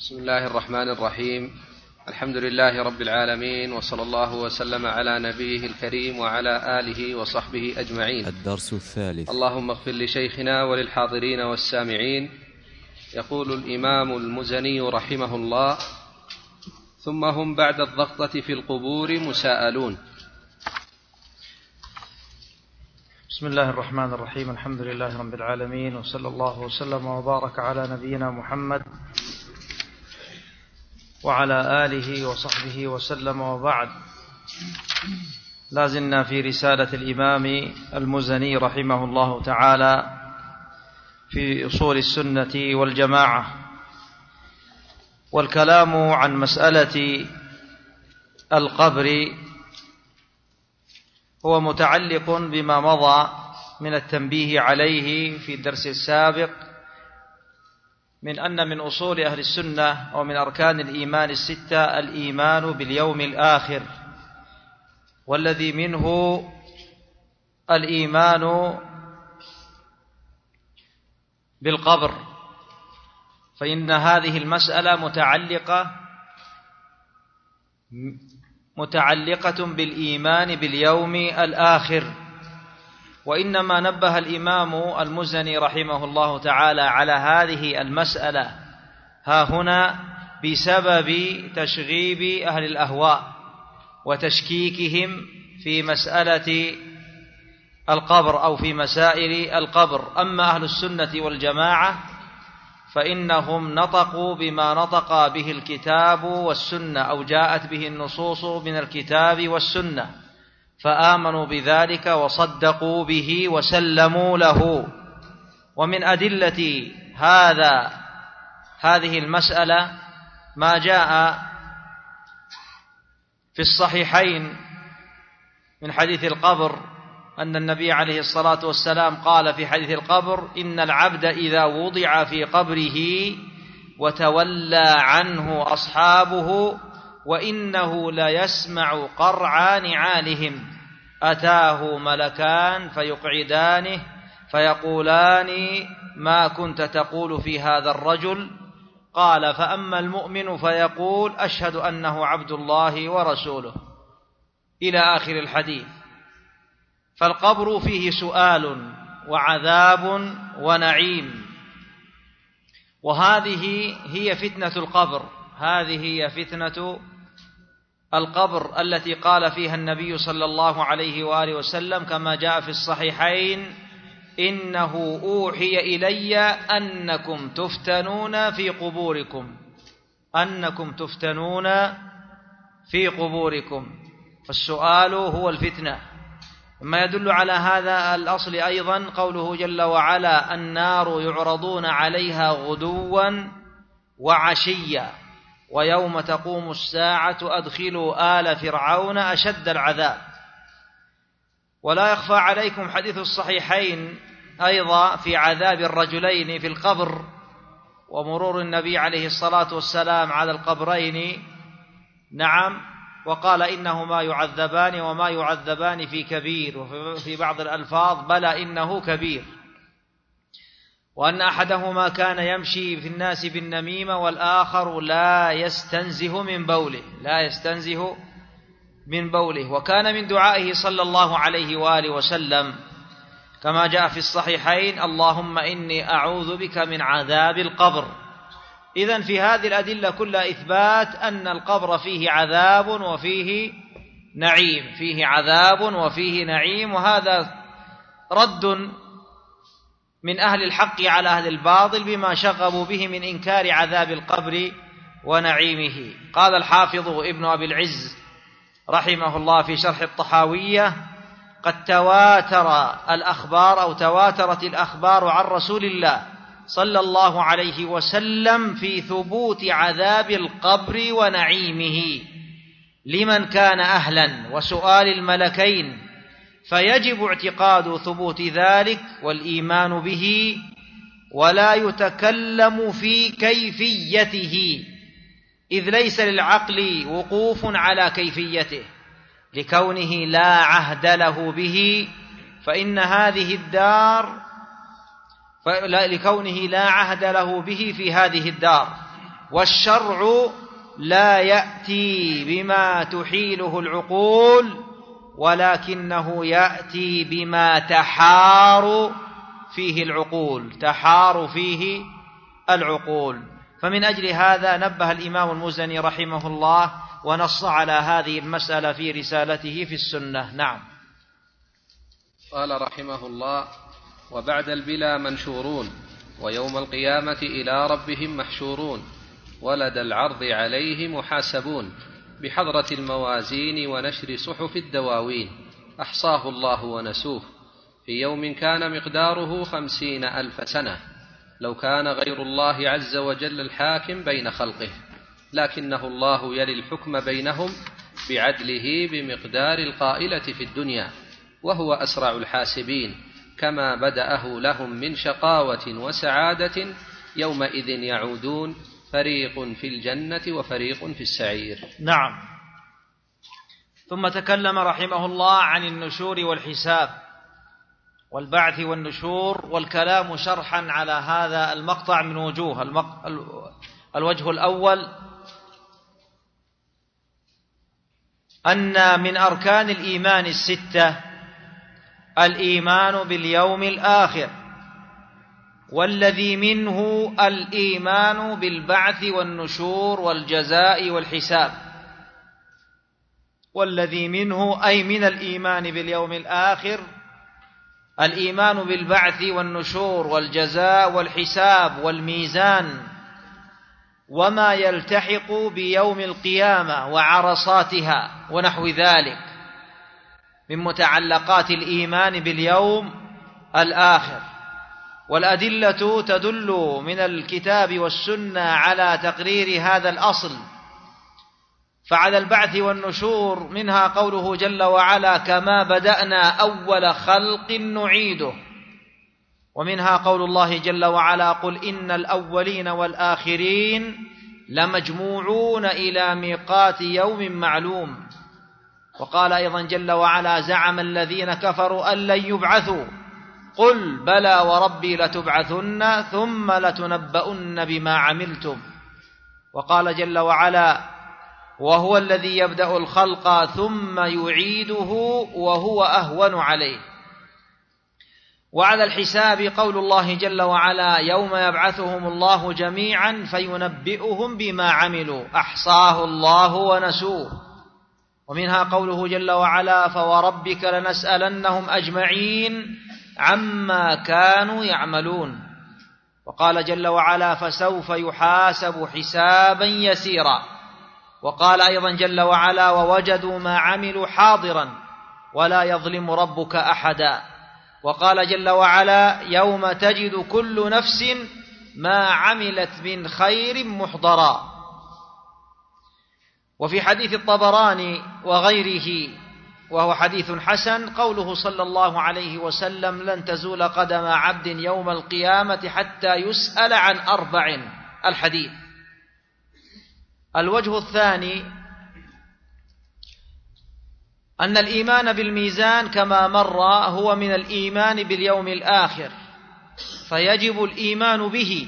بسم الله الرحمن الرحيم. الحمد لله رب العالمين، وصلى الله وسلم على نبيه الكريم وعلى آله وصحبه أجمعين. الدرس الثالث. اللهم اغفر لشيخنا وللحاضرين والسامعين. يقول الإمام المزني رحمه الله: ثم هم بعد الضغطة في القبور مساءلون. بسم الله الرحمن الرحيم. الحمد لله رب العالمين، وصلى الله وسلم وبارك على نبينا محمد وعلى آله وصحبه وسلم، وبعد. لازلنا في رسالة الإمام المزني رحمه الله تعالى في أصول السنة والجماعة، والكلام عن مسألة القبر هو متعلق بما مضى من التنبيه عليه في الدرس السابق، من أن من أصول أهل السنة ومن أركان الإيمان الستة الإيمان باليوم الآخر، والذي منه الإيمان بالقبر، فإن هذه المسألة متعلقة بالإيمان باليوم الآخر. وإنما نبه الإمام المزني رحمه الله تعالى على هذه المسألة ها هنا بسبب تشغيب أهل الأهواء وتشكيكهم في مسألة القبر أو في مسائل القبر. أما أهل السنة والجماعة فإنهم نطقوا بما نطق به الكتاب والسنة، أو جاءت به النصوص من الكتاب والسنة، فآمنوا بذلك وصدقوا به وسلموا له. ومن أدلة هذه المسألة ما جاء في الصحيحين من حديث القبر، أن النبي عليه الصلاة والسلام قال في حديث القبر: إن العبد إذا وضع في قبره وتولى عنه أصحابه وإنه ليسمع قرع نعالهم أتاه ملكان فيقعدانه فيقولان: ما كنت تقول في هذا الرجل؟ قال: فأما المؤمن فيقول: أشهد أنه عبد الله ورسوله، إلى آخر الحديث. فالقبر فيه سؤال وعذاب ونعيم، وهذه هي فتنة القبر، هذه هي فتنة القبر التي قال فيها النبي صلى الله عليه وآله وسلم كما جاء في الصحيحين: إنه أوحي إلي أنكم تفتنون في قبوركم، أنكم تفتنون في قبوركم. فالسؤال هو الفتنة. ما يدل على هذا الأصل أيضا قوله جل وعلا: النار يعرضون عليها غدوا وعشيا ويوم تقوم الساعة أدخلوا آل فرعون أشد العذاب. ولا يخفى عليكم حديث الصحيحين أيضا في عذاب الرجلين في القبر، ومرور النبي عليه الصلاة والسلام على القبرين، نعم، وقال: إنهما يعذبان وما يعذبان في كبير، وفي بعض الألفاظ: بلى إنه كبير. وأن أحدهما كان يمشي في الناس بالنميمة والآخر لا يستنزه من بوله. وكان من دعائه صلى الله عليه وآله وسلم كما جاء في الصحيحين: اللهم إني أعوذ بك من عذاب القبر. إذن في هذه الأدلة كلها إثبات أن القبر فيه عذاب وفيه نعيم، فيه عذاب وفيه نعيم، وهذا رد من أهل الحق على أهل الباطل بما شغبوا به من إنكار عذاب القبر ونعيمه. قال الحافظ ابن أبي العز رحمه الله في شرح الطحاوية: قد تواترت الأخبار عن رسول الله صلى الله عليه وسلم في ثبوت عذاب القبر ونعيمه لمن كان أهلا وسؤال الملكين، فيجب اعتقاد ثبوت ذلك والإيمان به، ولا يتكلم في كيفيته، إذ ليس للعقل وقوف على كيفيته لكونه لا عهد له به، فإن هذه الدار لكونه لا عهد له به في هذه الدار، والشرع لا يأتي بما تحيله العقول، ولكنه يأتي بما تحار فيه العقول. فمن أجل هذا نبه الإمام المزني رحمه الله ونص على هذه المسألة في رسالته في السنة. نعم. قال رحمه الله: وبعد البلا منشورون، ويوم القيامة إلى ربهم محشورون، ولدى العرض عليه محاسبون، بحضرة الموازين ونشر صحف الدواوين، أحصاه الله ونسوه، في يوم كان مقداره 50,000 سنة، لو كان غير الله عز وجل الحاكم بين خلقه، لكنه الله يلي الحكم بينهم بعدله بمقدار القائلة في الدنيا، وهو أسرع الحاسبين، كما بدأه لهم من شقاوة وسعادة، يومئذ يعودون، فريق في الجنة وفريق في السعير. نعم. ثم تكلم رحمه الله عن النشور والحساب والبعث والنشور، والكلام شرحا على هذا المقطع من وجوه. الوجه الأول أن من أركان الإيمان 6 الإيمان باليوم الآخر، والذي منه الإيمان بالبعث والنشور والجزاء والحساب. والذي منه أي من الإيمان باليوم الآخر الإيمان بالبعث والنشور والجزاء والحساب والميزان، وما يلتحق بيوم القيامة وعرصاتها ونحو ذلك من متعلقات الإيمان باليوم الآخر. والأدلة تدل من الكتاب والسنة على تقرير هذا الأصل. فعلى البعث والنشور منها قوله جل وعلا: كما بدأنا أول خلق نعيده. ومنها قول الله جل وعلا: قل إن الأولين والآخرين لمجموعون إلى ميقات يوم معلوم. وقال أيضا جل وعلا: زعم الذين كفروا أن لن يبعثوا، قل بلى وربي لتبعثن ثم لتنبؤن بما عملتم. وقال جل وعلا: وهو الذي يبدأ الخلق ثم يعيده وهو أهون عليه. وعلى الحساب قول الله جل وعلا: يوم يبعثهم الله جميعا فينبئهم بما عملوا، أحصاه الله ونسوه. ومنها قوله جل وعلا: فوربك لنسألنهم أجمعين عما كانوا يعملون. وقال جل وعلا: فسوف يحاسب حسابا يسيرا. وقال أيضا جل وعلا: ووجدوا ما عملوا حاضرا ولا يظلم ربك أحدا. وقال جل وعلا: يوم تجد كل نفس ما عملت من خير محضرا. وفي حديث الطبراني وغيره وهو حديث حسن قوله صلى الله عليه وسلم: لن تزول قدم عبد يوم القيامة حتى يسأل عن 4. الحديث. الوجه الثاني أن الإيمان بالميزان كما مر هو من الإيمان باليوم الآخر، فيجب الإيمان به،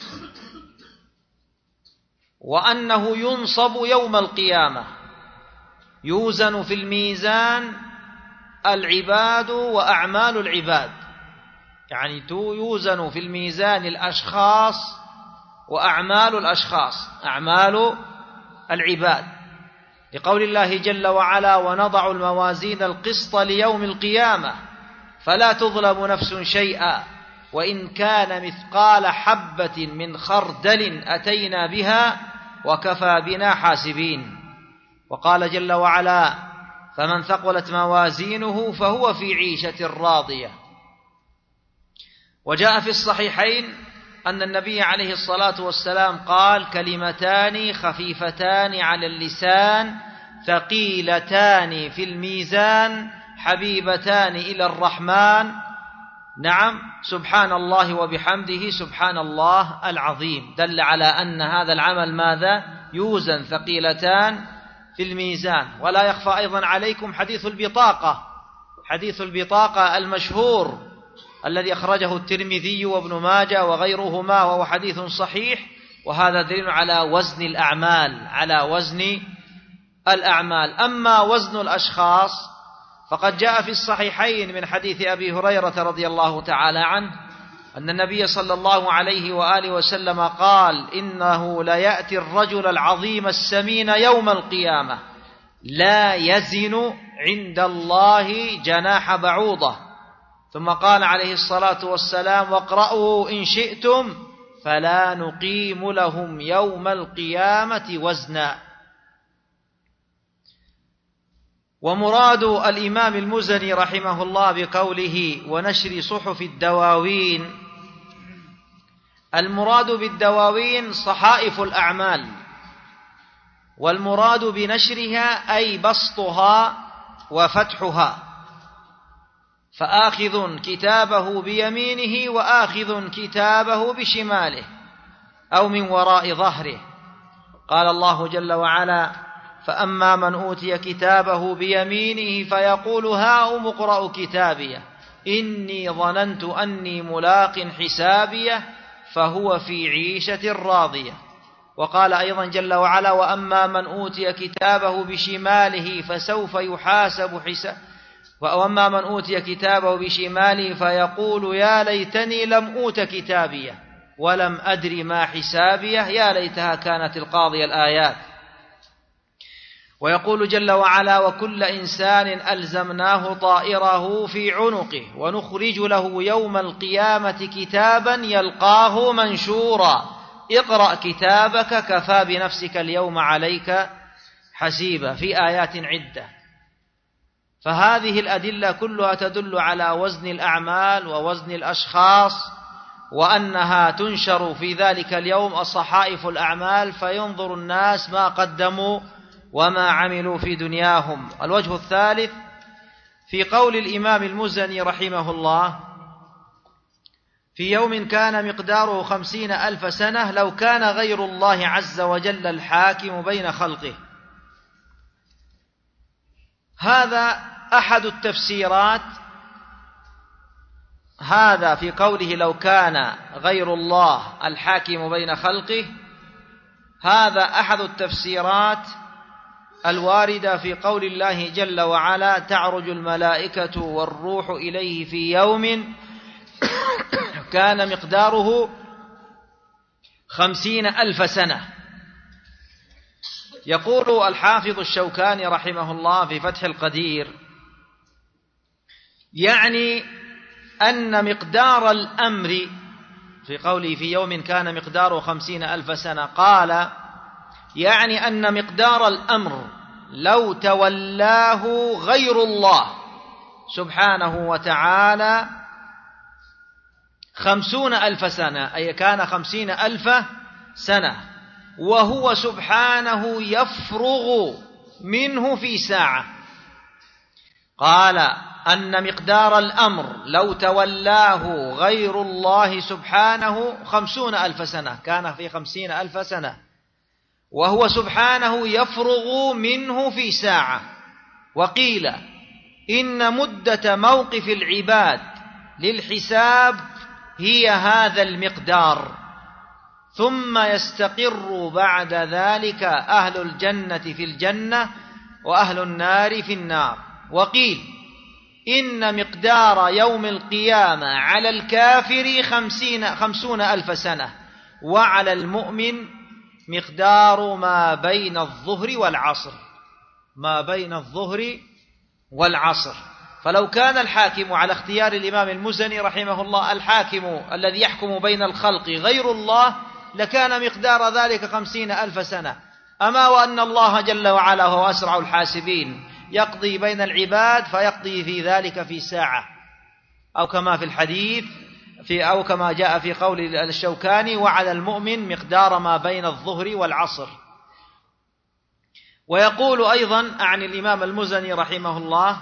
وأنه ينصب يوم القيامة، يوزن في الميزان العباد وأعمال العباد، يعني يوزن في الميزان الأشخاص وأعمال الأشخاص، أعمال العباد، لقول الله جل وعلا: ونضع الموازين القسط ليوم القيامة فلا تظلم نفس شيئا وإن كان مثقال حبة من خردل أتينا بها وكفى بنا حاسبين. وقال جل وعلا: فمن ثقلت موازينه فهو في عيشة راضية. وجاء في الصحيحين أن النبي عليه الصلاة والسلام قال: كلمتان خفيفتان على اللسان ثقيلتان في الميزان حبيبتان إلى الرحمن، نعم، سبحان الله وبحمده سبحان الله العظيم. دل على أن هذا العمل ماذا؟ يوزن، ثقيلتان في الميزان. ولا يخفى أيضا عليكم حديث البطاقة، حديث البطاقة المشهور الذي أخرجه الترمذي وابن ماجه وغيرهما، وهو حديث صحيح، وهذا دليل على وزن الأعمال، على وزن الأعمال. أما وزن الأشخاص فقد جاء في الصحيحين من حديث أبي هريرة رضي الله تعالى عنه أن النبي صلى الله عليه وآله وسلم قال: إنه ليأتي الرجل العظيم السمين يوم القيامة لا يزن عند الله جناح بعوضة. ثم قال عليه الصلاة والسلام: واقرأوا إن شئتم فلا نقيم لهم يوم القيامة وزنا. ومراد الإمام المزني رحمه الله بقوله ونشر صحف الدواوين، المراد بالدواوين صحائف الأعمال، والمراد بنشرها أي بسطها وفتحها، فآخذ كتابه بيمينه وآخذ كتابه بشماله أو من وراء ظهره. قال الله جل وعلا: فأما من أوتي كتابه بيمينه فيقول هاؤم اقرءوا كتابيه إني ظننت أني ملاق حسابيه فهو في عيشة راضية. وقال أيضا جل وعلا: وأما من أوتي كتابه بشماله فسوف يحاسب وأما من أوتي كتابه بشماله فيقول يا ليتني لم أوت كتابيه ولم أدر ما حسابيه يا ليتها كانت القاضية. الآيات. ويقول جل وعلا: وكل إنسان ألزمناه طائره في عنقه ونخرج له يوم القيامة كتابا يلقاه منشورا اقرأ كتابك كفى بنفسك اليوم عليك حسيبا، في آيات عدة. فهذه الأدلة كلها تدل على وزن الأعمال ووزن الأشخاص، وأنها تنشر في ذلك اليوم صحائف الأعمال فينظر الناس ما قدموا وما عملوا في دنياهم. الوجه الثالث في قول الإمام المزني رحمه الله: في يوم كان مقداره 50,000 سنة لو كان غير الله عز وجل الحاكم بين خلقه. هذا أحد التفسيرات، هذا في قوله لو كان غير الله الحاكم بين خلقه، هذا أحد التفسيرات الواردة في قول الله جل وعلا: تعرج الملائكة والروح إليه في يوم كان مقداره 50,000 سنة. يقول الحافظ الشوكاني رحمه الله في فتح القدير: يعني أن مقدار الأمر في قوله في يوم كان مقداره 50,000 سنة، قال يعني أن مقدار الأمر لو تولاه غير الله سبحانه وتعالى 50,000 سنة، أي كان 50,000 سنة، وهو سبحانه يفرغ منه في ساعة. قال أن مقدار الأمر لو تولاه غير الله سبحانه 50,000 سنة، كان في 50,000 سنة، وهو سبحانه يفرغ منه في ساعة. وقيل إن مدة موقف العباد للحساب هي هذا المقدار، ثم يستقر بعد ذلك أهل الجنة في الجنة وأهل النار في النار. وقيل إن مقدار يوم القيامة على الكافر 50,000 سنة، وعلى المؤمن مقدار ما بين الظهر والعصر، ما بين الظهر والعصر. فلو كان الحاكم على اختيار الإمام المزني رحمه الله، الحاكم الذي يحكم بين الخلق غير الله، لكان مقدار ذلك 50,000 سنة. أما وأن الله جل وعلا هو أسرع الحاسبين، يقضي بين العباد فيقضي في ذلك في ساعة، أو كما في الحديث أو كما جاء في قول الشوكاني: وعلى المؤمن مقدار ما بين الظهر والعصر. ويقول أيضا عن الإمام المزني رحمه الله: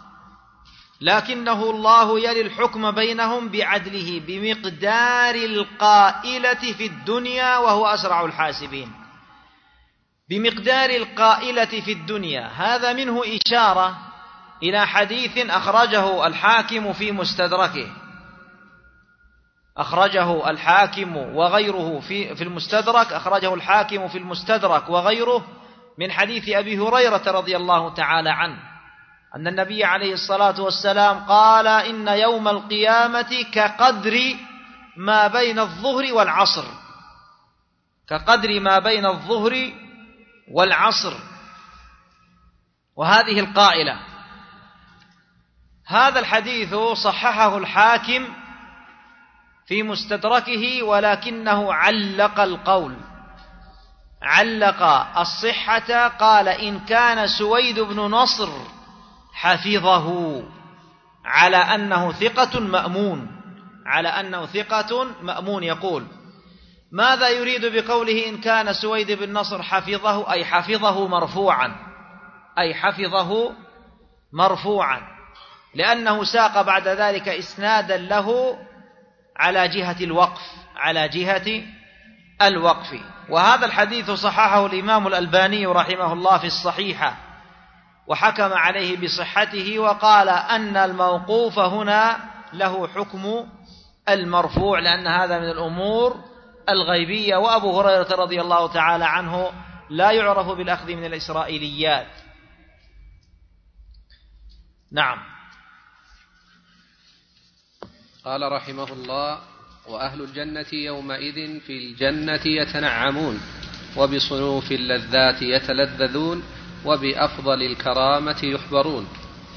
لكنه الله يلي الحكم بينهم بعدله بمقدار القائلة في الدنيا وهو أسرع الحاسبين. بمقدار القائلة في الدنيا، هذا منه إشارة إلى حديث أخرجه الحاكم في مستدركه أخرجه الحاكم وغيره في المستدرك، أخرجه الحاكم في المستدرك وغيره من حديث أبي هريرة رضي الله تعالى عنه أن النبي عليه الصلاة والسلام قال: إن يوم القيامة كقدر ما بين الظهر والعصر، كقدر ما بين الظهر والعصر. وهذه القائلة، هذا الحديث صححه الحاكم في مستدركه، ولكنه علق القول، علق الصحة، قال: إن كان سويد بن نصر حفظه، على أنه ثقة مأمون، على أنه ثقة مأمون. يقول: ماذا يريد بقوله إن كان سويد بن نصر حفظه؟ أي حفظه مرفوعا، أي حفظه مرفوعا، لأنه ساق بعد ذلك إسنادا له على جهة الوقف، على جهة الوقف. وهذا الحديث صححه الإمام الألباني رحمه الله في الصحيحة، وحكم عليه بصحته، وقال أن الموقوف هنا له حكم المرفوع، لأن هذا من الأمور الغيبية، وأبو هريرة رضي الله تعالى عنه لا يعرف بالأخذ من الإسرائيليات. نعم. قال رحمه الله: وأهل الجنة يومئذ في الجنة يتنعمون، وبصنوف اللذات يتلذذون، وبأفضل الكرامة يحبرون.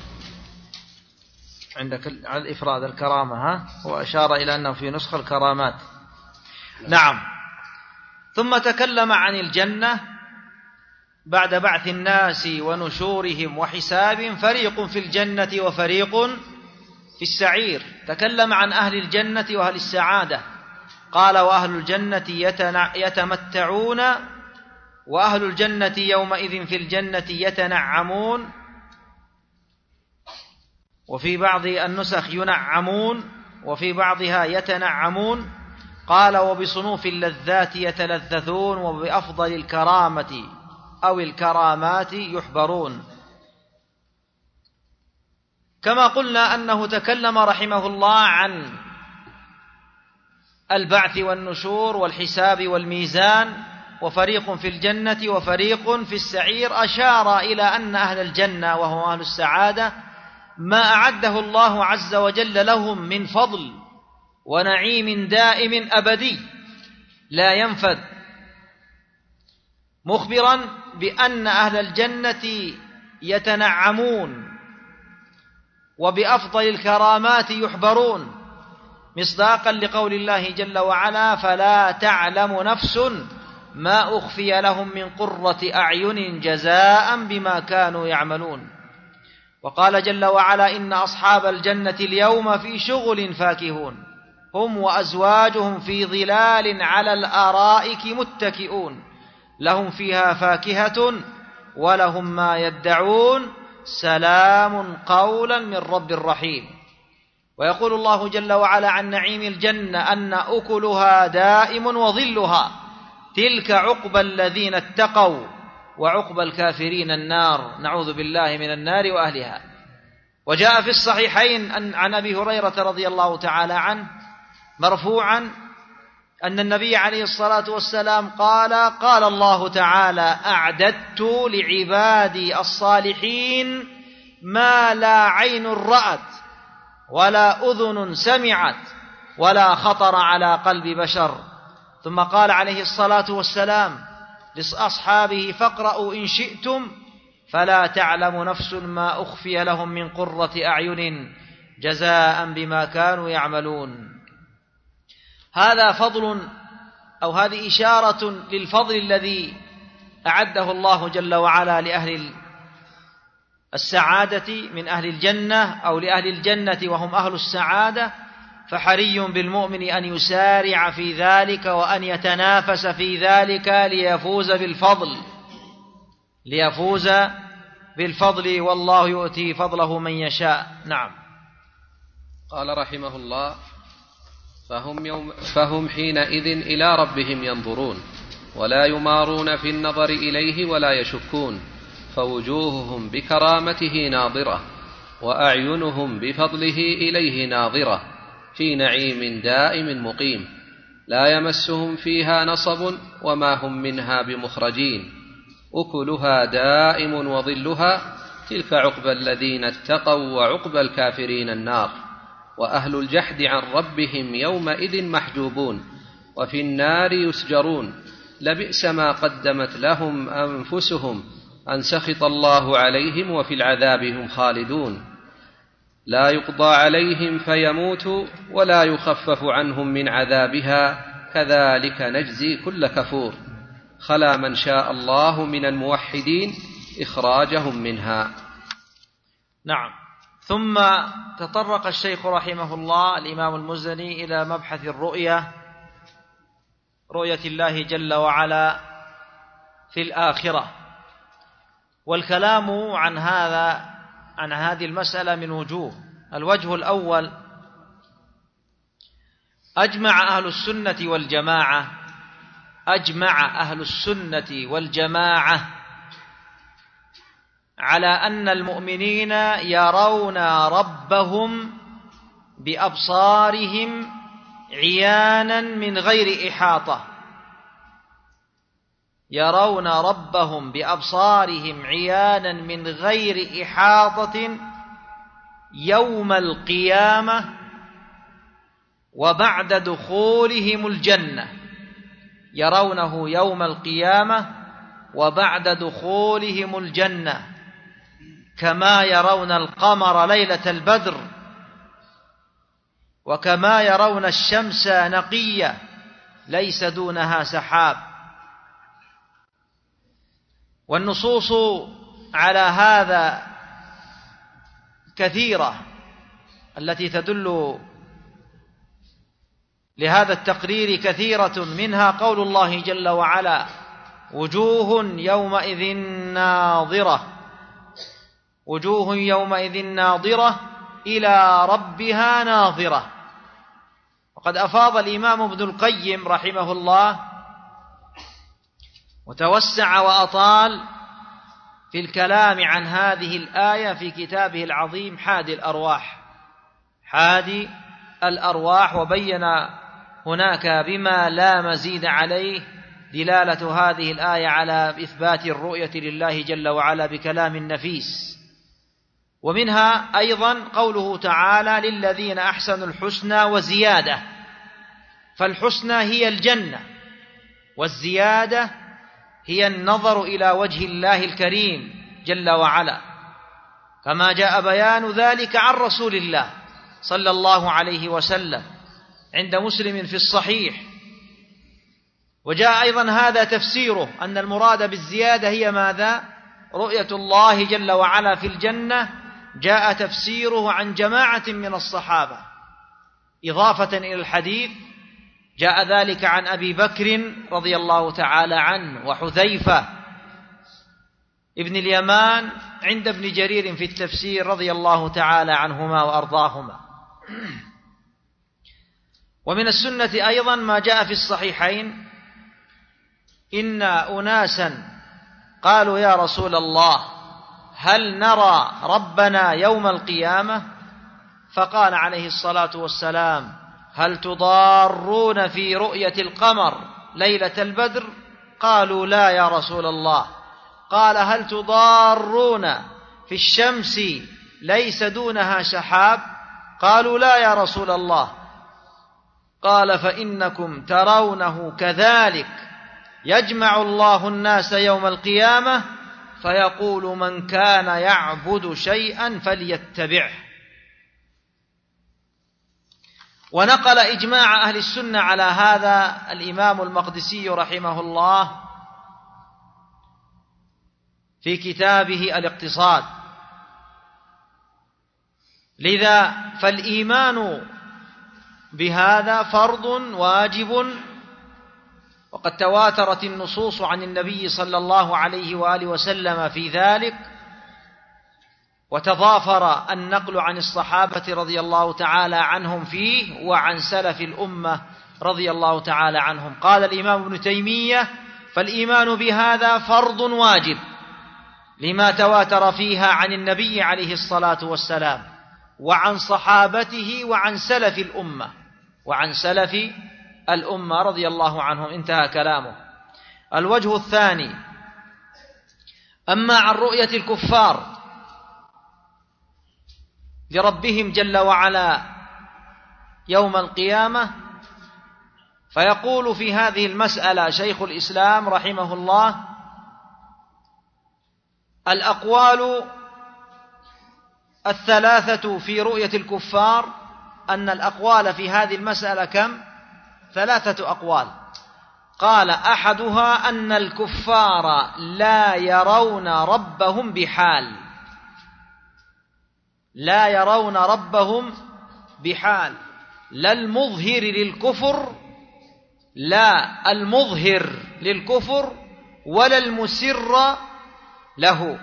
عندك على الإفراد الكرامة، ها؟ وأشار إلى أنه في نسخة الكرامات. نعم. ثم تكلم عن الجنة بعد بعث الناس ونشورهم وحساب، فريق في الجنة وفريق في السعير. تكلم عن أهل الجنة وأهل السعادة، قال: وأهل الجنة يتمتعون، وأهل الجنة يومئذ في الجنة يتنعمون، وفي بعض النسخ ينعمون، وفي بعضها يتنعمون. قال: وبصنوف اللذات يتلذذون، وبأفضل الكرامة أو الكرامات يحبرون. كما قلنا أنه تكلم رحمه الله عن البعث والنشور والحساب والميزان، وفريق في الجنة وفريق في السعير. أشار إلى أن أهل الجنة وهم أهل السعادة ما أعده الله عز وجل لهم من فضل ونعيم دائم أبدي لا ينفد، مخبرا بأن أهل الجنة يتنعمون وبأفضل الكرامات يحبرون، مصداقا لقول الله جل وعلا: فلا تعلم نفس ما أخفي لهم من قرة أعين جزاء بما كانوا يعملون. وقال جل وعلا: إن أصحاب الجنة اليوم في شغل فاكهون، هم وأزواجهم في ظلال على الأرائك متكئون، لهم فيها فاكهة ولهم ما يدعون، سلام قولا من رب رحيم. ويقول الله جل وعلا عن نعيم الجنة: أن أكلها دائم وظلها، تلك عقبى الذين اتقوا، وعقبى الكافرين النار، نعوذ بالله من النار وأهلها. وجاء في الصحيحين عن أبي هريرة رضي الله تعالى عنه مرفوعا أن النبي عليه الصلاة والسلام قال: قال الله تعالى: أعددت لعبادي الصالحين ما لا عين رأت ولا أذن سمعت ولا خطر على قلب بشر. ثم قال عليه الصلاة والسلام لأصحابه: فاقرأوا إن شئتم، فلا تعلم نفس ما أخفي لهم من قرة أعين جزاء بما كانوا يعملون. هذا فضل، أو هذه إشارة للفضل الذي أعده الله جل وعلا لأهل السعادة من أهل الجنة، أو لأهل الجنة وهم أهل السعادة. فحري بالمؤمن أن يسارع في ذلك وأن يتنافس في ذلك ليفوز بالفضل، والله يؤتي فضله من يشاء. نعم. قال رحمه الله: فهم حينئذ إلى ربهم ينظرون، ولا يمارون في النظر إليه ولا يشكون، فوجوههم بكرامته ناظرة، وأعينهم بفضله إليه ناظرة، في نعيم دائم مقيم لا يمسهم فيها نصب وما هم منها بمخرجين أكلها دائم وظلها تلك عقبى الذين اتقوا وعقبى الكافرين النار وأهل الجحد عن ربهم يومئذ محجوبون وفي النار يسجرون لبئس ما قدمت لهم أنفسهم أن سخط الله عليهم وفي العذاب هم خالدون لا يقضى عليهم فيموتوا ولا يخفف عنهم من عذابها كذلك نجزي كل كفور خلا من شاء الله من الموحدين إخراجهم منها. نعم. ثم تطرق الشيخ رحمه الله الإمام المزني إلى مبحث الرؤية، رؤية الله جل وعلا في الآخرة، والكلام عن هذه المسألة من وجوه. الوجه الأول: أجمع أهل السنة والجماعة على أن المؤمنين يرون ربهم بأبصارهم عيانا من غير إحاطة، يرون ربهم بأبصارهم عيانا من غير إحاطة يوم القيامة وبعد دخولهم الجنة، يرونه يوم القيامة وبعد دخولهم الجنة كما يرون القمر ليلة البدر وكما يرون الشمس نقية ليس دونها سحاب. والنصوص على هذا كثيرة التي تدل لهذا التقرير كثيرة، منها قول الله جل وعلا: وجوه يومئذ ناظرة إلى ربها ناظرة. وقد أفاض الإمام ابن القيم رحمه الله وتوسع وأطال في الكلام عن هذه الآية في كتابه العظيم حادي الأرواح، وبين هناك بما لا مزيد عليه دلالة هذه الآية على إثبات الرؤية لله جل وعلا بكلام نفيس. ومنها أيضا قوله تعالى: للذين أحسنوا الحسنى وزيادة، فالحسنى هي الجنة، والزيادة هي النظر إلى وجه الله الكريم جل وعلا، كما جاء بيان ذلك عن رسول الله صلى الله عليه وسلم عند مسلم في الصحيح. وجاء أيضا هذا تفسيره أن المراد بالزيادة هي ماذا؟ رؤية الله جل وعلا في الجنة. جاء تفسيره عن جماعة من الصحابة إضافة إلى الحديث، جاء ذلك عن أبي بكر رضي الله تعالى عنه وحذيفة ابن اليمان عند ابن جرير في التفسير رضي الله تعالى عنهما وأرضاهما. ومن السنة أيضا ما جاء في الصحيحين: إن أناسا قالوا يا رسول الله هل نرى ربنا يوم القيامة؟ فقال عليه الصلاة والسلام: هل تضارون في رؤية القمر ليلة البدر؟ قالوا لا يا رسول الله. قال: هل تضارون في الشمس ليس دونها سحاب؟ قالوا لا يا رسول الله. قال: فإنكم ترونه كذلك يجمع الله الناس يوم القيامة فيقول من كان يعبد شيئا فليتبعه. ونقل إجماع أهل السنة على هذا الإمام المقدسي رحمه الله في كتابه الاقتصاد. لذا فالإيمان بهذا فرض واجب، وقد تواترت النصوص عن النبي صلى الله عليه وآله وسلم في ذلك، وتضافر النقل عن الصحابة رضي الله تعالى عنهم فيه وعن سلف الأمة رضي الله تعالى عنهم. قال الإمام ابن تيمية: فالإيمان بهذا فرض واجب لما تواتر فيها عن النبي عليه الصلاة والسلام. وعن صحابته وعن سلف الأمة رضي الله عنهم. انتهى كلامه. الوجه الثاني: أما عن رؤية الكفار لربهم جل وعلا يوم القيامة، فيقول في هذه المسألة شيخ الإسلام رحمه الله: الأقوال الثلاثة في رؤية الكفار، أن الأقوال في هذه المسألة كم؟ 3 أقوال. قال: أحدها أن الكفار لا يرون ربهم بحال، لا يرون ربهم بحال، لا المظهر للكفر، لا المظهر للكفر ولا المسر له.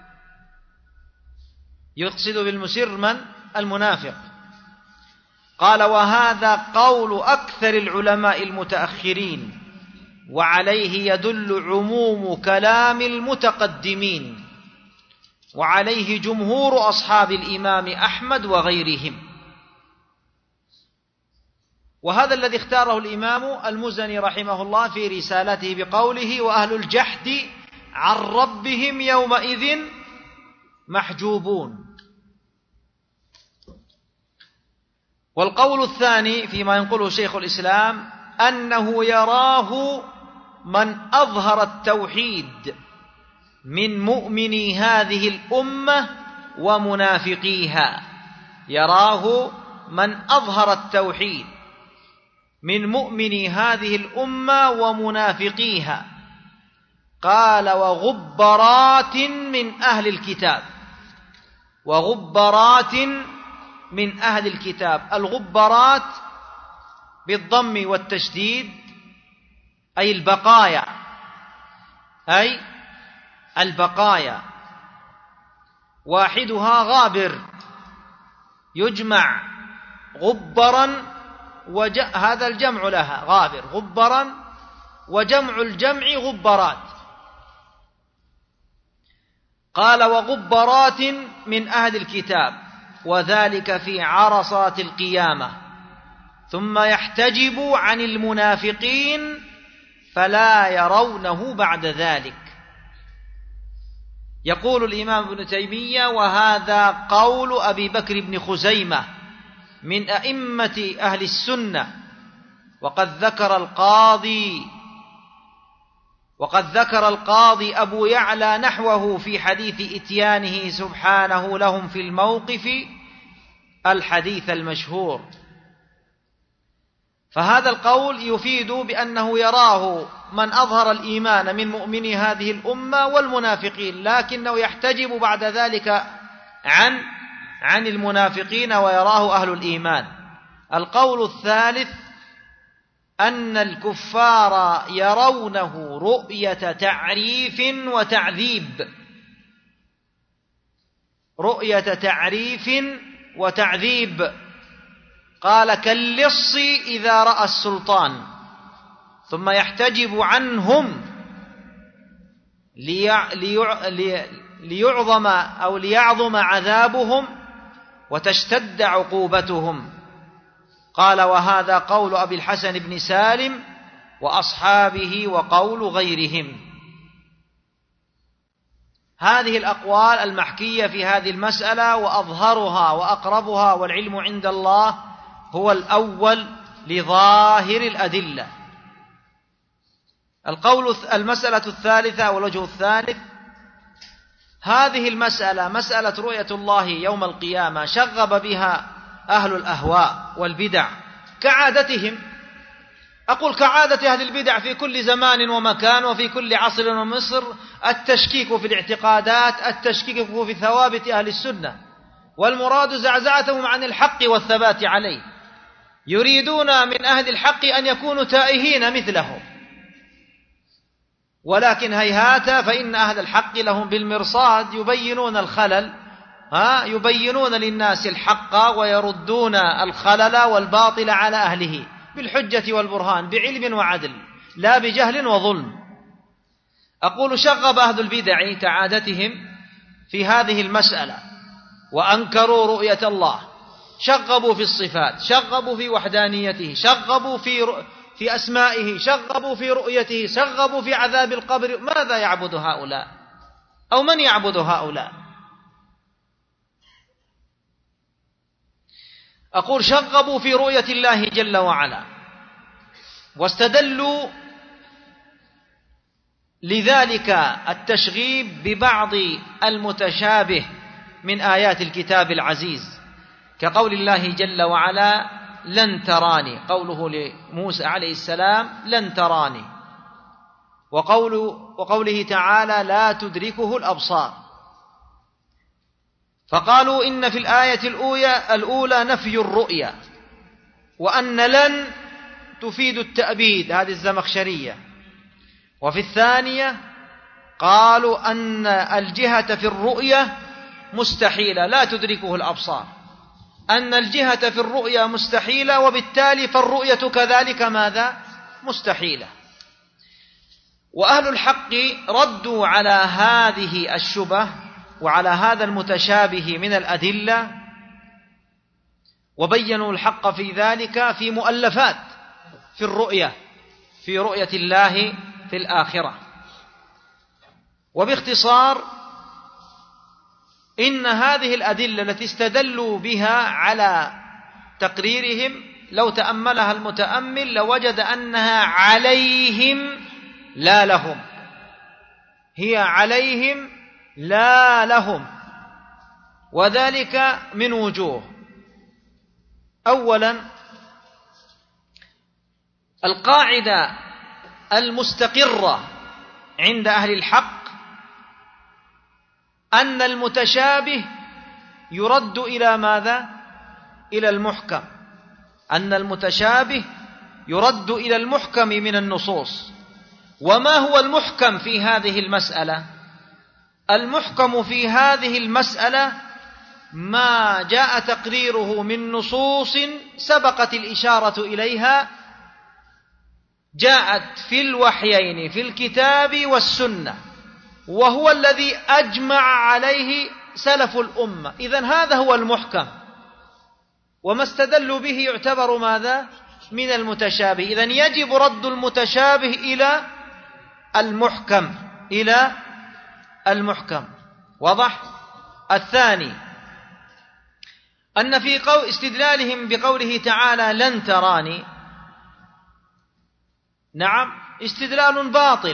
يقصد بالمسر من؟ المنافق. قال: وهذا قول أكثر العلماء المتأخرين، وعليه يدل عموم كلام المتقدمين، وعليه جمهور أصحاب الإمام أحمد وغيرهم. وهذا الذي اختاره الإمام المزني رحمه الله في رسالته بقوله: وأهل الجحد عن ربهم يومئذ محجوبون. والقول الثاني فيما ينقله شيخ الإسلام أنه يراه من أظهر التوحيد من مؤمني هذه الأمة ومنافقيها، يراه من أظهر التوحيد من مؤمني هذه الأمة ومنافقيها. قال: وغبرات من أهل الكتاب، وغبرات من أهل الكتاب. الغبرات بالضم والتشديد أي البقايا، أي البقايا. واحدها غابر، يجمع غبرا هذا الجمع لها غابر، غبرا، وجمع الجمع غبرات. قال: وغبرات من أهل الكتاب، وذلك في عرصات القيامة، ثم يحتجب عن المنافقين فلا يرونه بعد ذلك. يقول الإمام ابن تيمية: وهذا قول أبي بكر بن خزيمة من أئمة أهل السنة، وقد ذكر القاضي أبو يعلى نحوه في حديث إتيانه سبحانه لهم في الموقف الحديث المشهور. فهذا القول يفيد بأنه يراه من أظهر الإيمان من مؤمني هذه الأمة والمنافقين، لكنه يحتجب بعد ذلك عن المنافقين ويراه أهل الإيمان. القول الثالث أن الكفار يرونه رؤية تعريف وتعذيب، رؤية تعريف وتعذيب. قال: كاللص إذا رأى السلطان، ثم يحتجب عنهم ليعظم عذابهم وتشتد عقوبتهم. قال: وهذا قول أبي الحسن بن سالم وأصحابه وقول غيرهم. هذه الأقوال المحكية في هذه المسألة، وأظهرها وأقربها والعلم عند الله هو الأول لظاهر الأدلة. المسألة الثالثة والوجه الثالث: هذه المسألة مسألة رؤية الله يوم القيامة شغب بها أهل الأهواء والبدع كعادتهم. أقول كعادة أهل البدع في كل زمان ومكان وفي كل عصر ومصر، التشكيك في الاعتقادات، التشكيك في ثوابت أهل السنة، والمراد زعزعتهم عن الحق والثبات عليه. يريدون من أهل الحق أن يكونوا تائهين مثلهم، ولكن هيهات، فإن أهل الحق لهم بالمرصاد يبينون الخلل، يبينون للناس الحق ويردون الخلل والباطل على أهله بالحجة والبرهان، بعلم وعدل، لا بجهل وظلم. أقول شغب أهل البدع كعادتهم في هذه المسألة، وأنكروا رؤية الله، شغبوا في الصفات، شغبوا في وحدانيته، شغبوا في أسمائه، شغبوا في رؤيته، شغبوا في عذاب القبر. ماذا يعبد هؤلاء؟ أو من يعبد هؤلاء؟ أقول شغبوا في رؤية الله جل وعلا، واستدلوا لذلك التشغيب ببعض المتشابه من آيات الكتاب العزيز، كقول الله جل وعلا لن تراني، قوله لموسى عليه السلام لن تراني، وقوله تعالى لا تدركه الأبصار. فقالوا إن في الآية الأولى نفي الرؤيا، وأن لن تفيد التأبيد، هذه الزمخشرية. وفي الثانية قالوا أن الجهة في الرؤية مستحيلة لا تدركه الأبصار، أن الجهة في الرؤيا مستحيلة، وبالتالي فالرؤية كذلك ماذا؟ مستحيلة. وأهل الحق ردوا على هذه الشبه وعلى هذا المتشابه من الأدلة، وبينوا الحق في ذلك في مؤلفات في الرؤية، في رؤية الله في الآخرة. وباختصار إن هذه الأدلة التي استدلوا بها على تقريرهم لو تأملها المتأمل لوجد أنها عليهم لا لهم، هي عليهم لا لهم، وذلك من وجوه. أولا، القاعدة المستقرة عند أهل الحق أن المتشابه يرد إلى ماذا؟ إلى المحكم، أن المتشابه يرد إلى المحكم من النصوص. وما هو المحكم في هذه المسألة؟ المحكم في هذه المسألة ما جاء تقريره من نصوص سبقت الإشارة إليها، جاءت في الوحيين في الكتاب والسنة، وهو الذي أجمع عليه سلف الأمة. إذن هذا هو المحكم، وما استدلوا به يعتبر ماذا؟ من المتشابه. إذن يجب رد المتشابه إلى المحكم، إلى المحكم. واضح؟ الثاني أن في استدلالهم بقوله تعالى لن تراني، نعم استدلال باطل،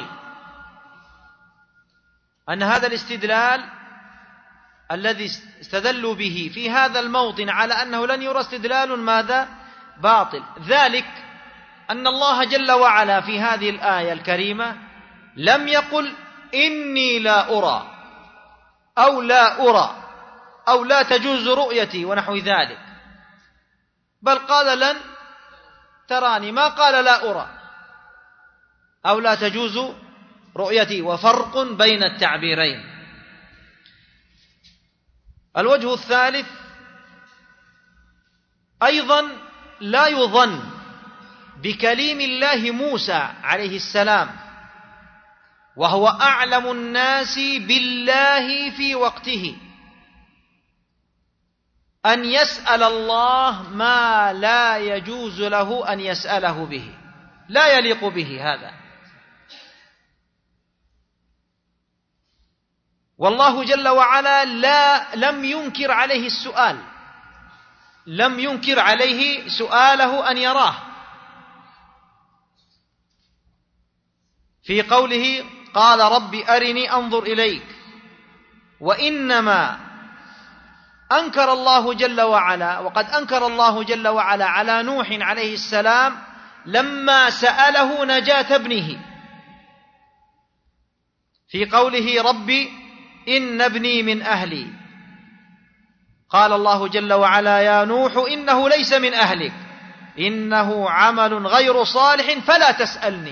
أن هذا الاستدلال الذي استدلوا به في هذا الموطن على أنه لن يرى استدلال ماذا؟ باطل. ذلك أن الله جل وعلا في هذه الآية الكريمة لم يقل إني لا أرى أو لا أرى أو لا تجوز رؤيتي ونحو ذلك، بل قال لن تراني، ما قال لا أرى أو لا تجوز رؤيتي، وفرق بين التعبيرين. الوجه الثالث أيضا لا يظن بكليم الله موسى عليه السلام، وهو أعلم الناس بالله في وقته، أن يسأل الله ما لا يجوز له أن يسأله به، لا يليق به هذا. والله جل وعلا لم ينكر عليه السؤال، لم ينكر عليه سؤاله أن يراه، في قوله قال رب أرني أنظر إليك. وإنما أنكر الله جل وعلا، وقد أنكر الله جل وعلا على نوح عليه السلام لما سأله نجاة ابنه، في قوله ربي إن ابني من أهلي، قال الله جل وعلا يا نوح إنه ليس من أهلك إنه عمل غير صالح فلا تسألني.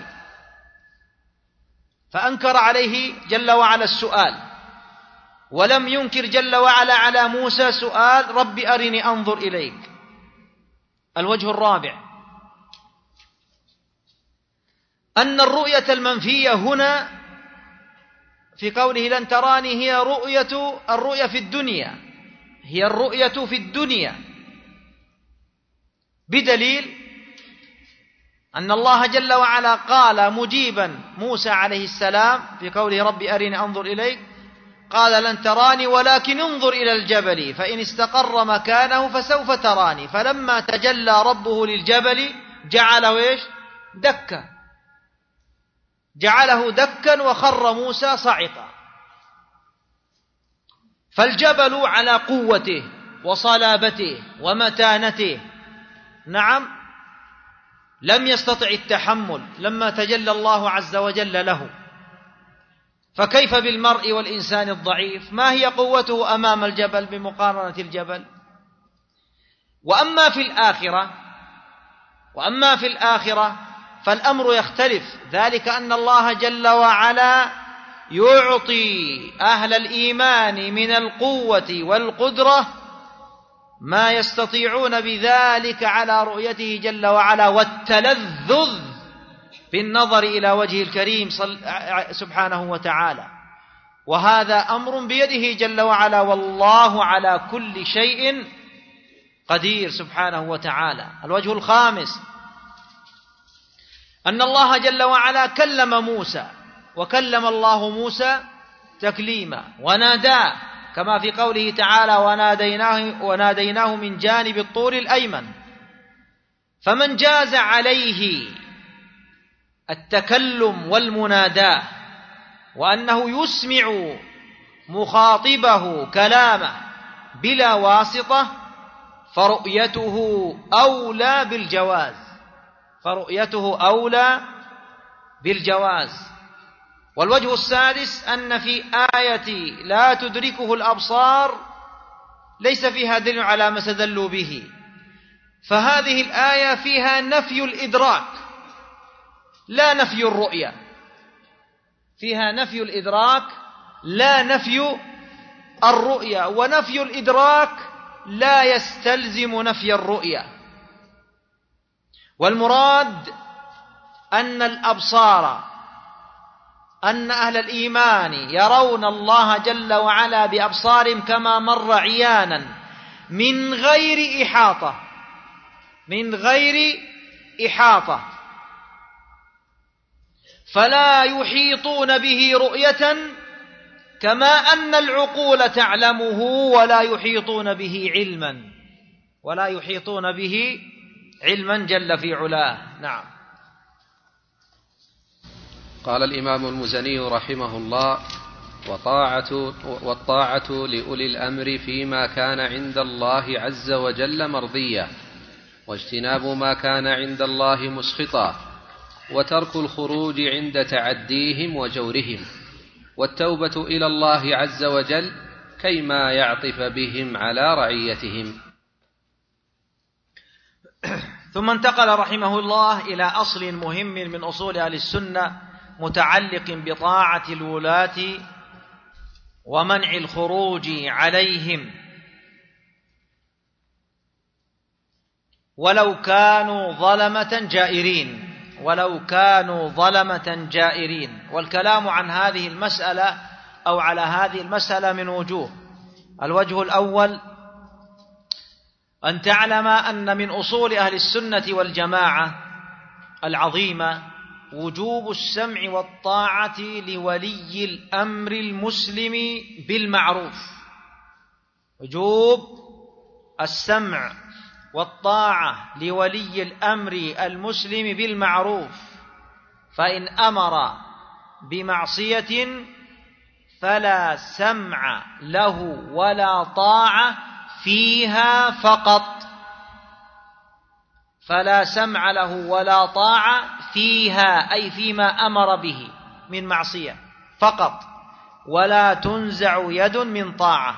فأنكر عليه جل وعلا السؤال، ولم ينكر جل وعلا على موسى سؤال رب أرني أنظر إليك. الوجه الرابع أن الرؤية المنفية هنا في قوله لن تراني هي الرؤية في الدنيا، هي الرؤية في الدنيا، بدليل أن الله جل وعلا قال مجيبا موسى عليه السلام في قوله رب أرني أنظر إليك، قال لن تراني ولكن انظر إلى الجبل فإن استقر مكانه فسوف تراني، فلما تجلى ربه للجبل جعله إيش؟ دكا، جعله دكا وخر موسى صعقا. فالجبل على قوته وصلابته ومتانته نعم لم يستطع التحمل لما تجلى الله عز وجل له، فكيف بالمرء والإنسان الضعيف؟ ما هي قوته أمام الجبل بمقارنة الجبل؟ وأما في الآخرة فالأمر يختلف، ذلك أن الله جل وعلا يعطي أهل الإيمان من القوة والقدرة ما يستطيعون بذلك على رؤيته جل وعلا والتلذذ بالنظر إلى وجه الكريم سبحانه وتعالى، وهذا أمر بيده جل وعلا، والله على كل شيء قدير سبحانه وتعالى. الوجه الخامس أن الله جل وعلا كلم موسى، وكلم الله موسى تكليما وناداه كما في قوله تعالى وناديناه من جانب الطور الأيمن. فمن جاز عليه التكلم والمناداة وأنه يسمع مخاطبه كلامه بلا واسطة فرؤيته أولى بالجواز. والوجه السادس أن في آية لا تدركه الأبصار ليس فيها دليل على ما استدلوا به، فهذه الآية فيها نفي الإدراك لا نفي الرؤية، فيها نفي الإدراك لا نفي الرؤية، ونفي الإدراك لا يستلزم نفي الرؤية. والمراد أن الأبصار، أن أهل الإيمان يرون الله جل وعلا بأبصارهم كما مر عيانا من غير إحاطة، فلا يحيطون به رؤية كما أن العقول تعلمه، ولا يحيطون به علما جل في علاه. نعم. قال الإمام المزني رحمه الله: والطاعة لأولي الأمر فيما كان عند الله عز وجل مرضيا، واجتناب ما كان عند الله مسخطا، وترك الخروج عند تعديهم وجورهم، والتوبة إلى الله عز وجل كيما يعطف بهم على رعيتهم. ثم انتقل رحمه الله إلى أصل مهم من أصول أهل السنة متعلق بطاعة الولاة ومنع الخروج عليهم ولو كانوا ظلمة جائرين. والكلام عن هذه المسألة أو على هذه المسألة من وجوه. الوجه الأول أن تعلم أن من أصول أهل السنة والجماعة العظيمة وجوب السمع والطاعة لولي الأمر المسلم بالمعروف، وجوب السمع والطاعة لولي الأمر المسلم بالمعروف، فإن أمر بمعصية فلا سمع له ولا طاعة فيها فقط، فلا سمع له ولا طاعة فيها أي فيما أمر به من معصية فقط، ولا تنزع يد من طاعة.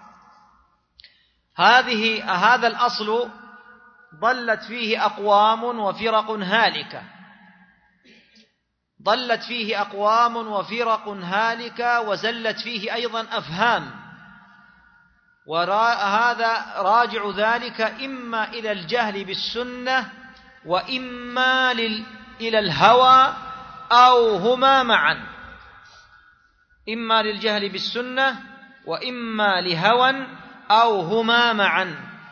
هذا الأصل ضلت فيه أقوام وفرق هالكة، وزلت فيه أيضا أفهام، وهذا راجع ذلك إما إلى الجهل بالسنة وإما إلى الهوى أو هما معا، إما للجهل بالسنة وإما لهوى أو هما معا.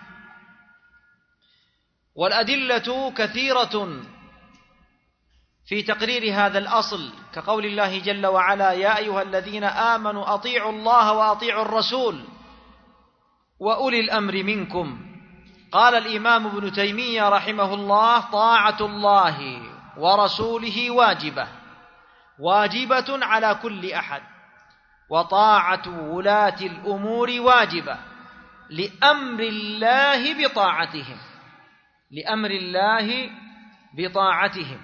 والأدلة كثيرة في تقرير هذا الأصل، كقول الله جل وعلا: يا أيها الذين آمنوا أطيعوا الله وأطيعوا الرسول وأولي الأمر منكم. قال الإمام ابن تيمية رحمه الله: طاعة الله ورسوله واجبة على كل أحد، وطاعة ولاة الأمور واجبة لأمر الله بطاعتهم.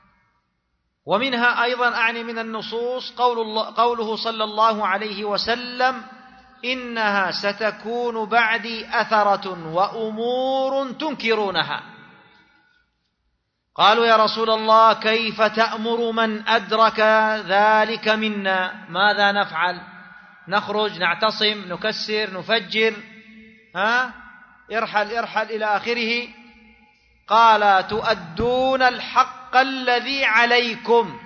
ومنها أيضا أعني من النصوص قوله صلى الله عليه وسلم: إنها ستكون بعدي أثرة وأمور تنكرونها. قالوا: يا رسول الله، كيف تأمر من أدرك ذلك منا؟ ماذا نفعل؟ نخرج، نعتصم، نكسر، نفجر، ارحل إلى آخره. قال: تؤدون الحق الذي عليكم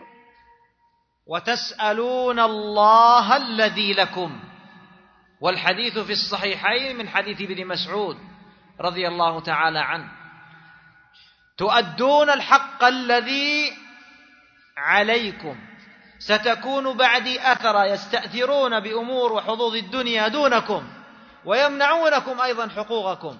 وتسألون الله الذي لكم. والحديث في الصحيحين من حديث ابن مسعود رضي الله تعالى عنه: تؤدون الحق الذي عليكم، ستكون بعدي أثرة يستأثرون بأمور وحظوظ الدنيا دونكم ويمنعونكم أيضا حقوقكم.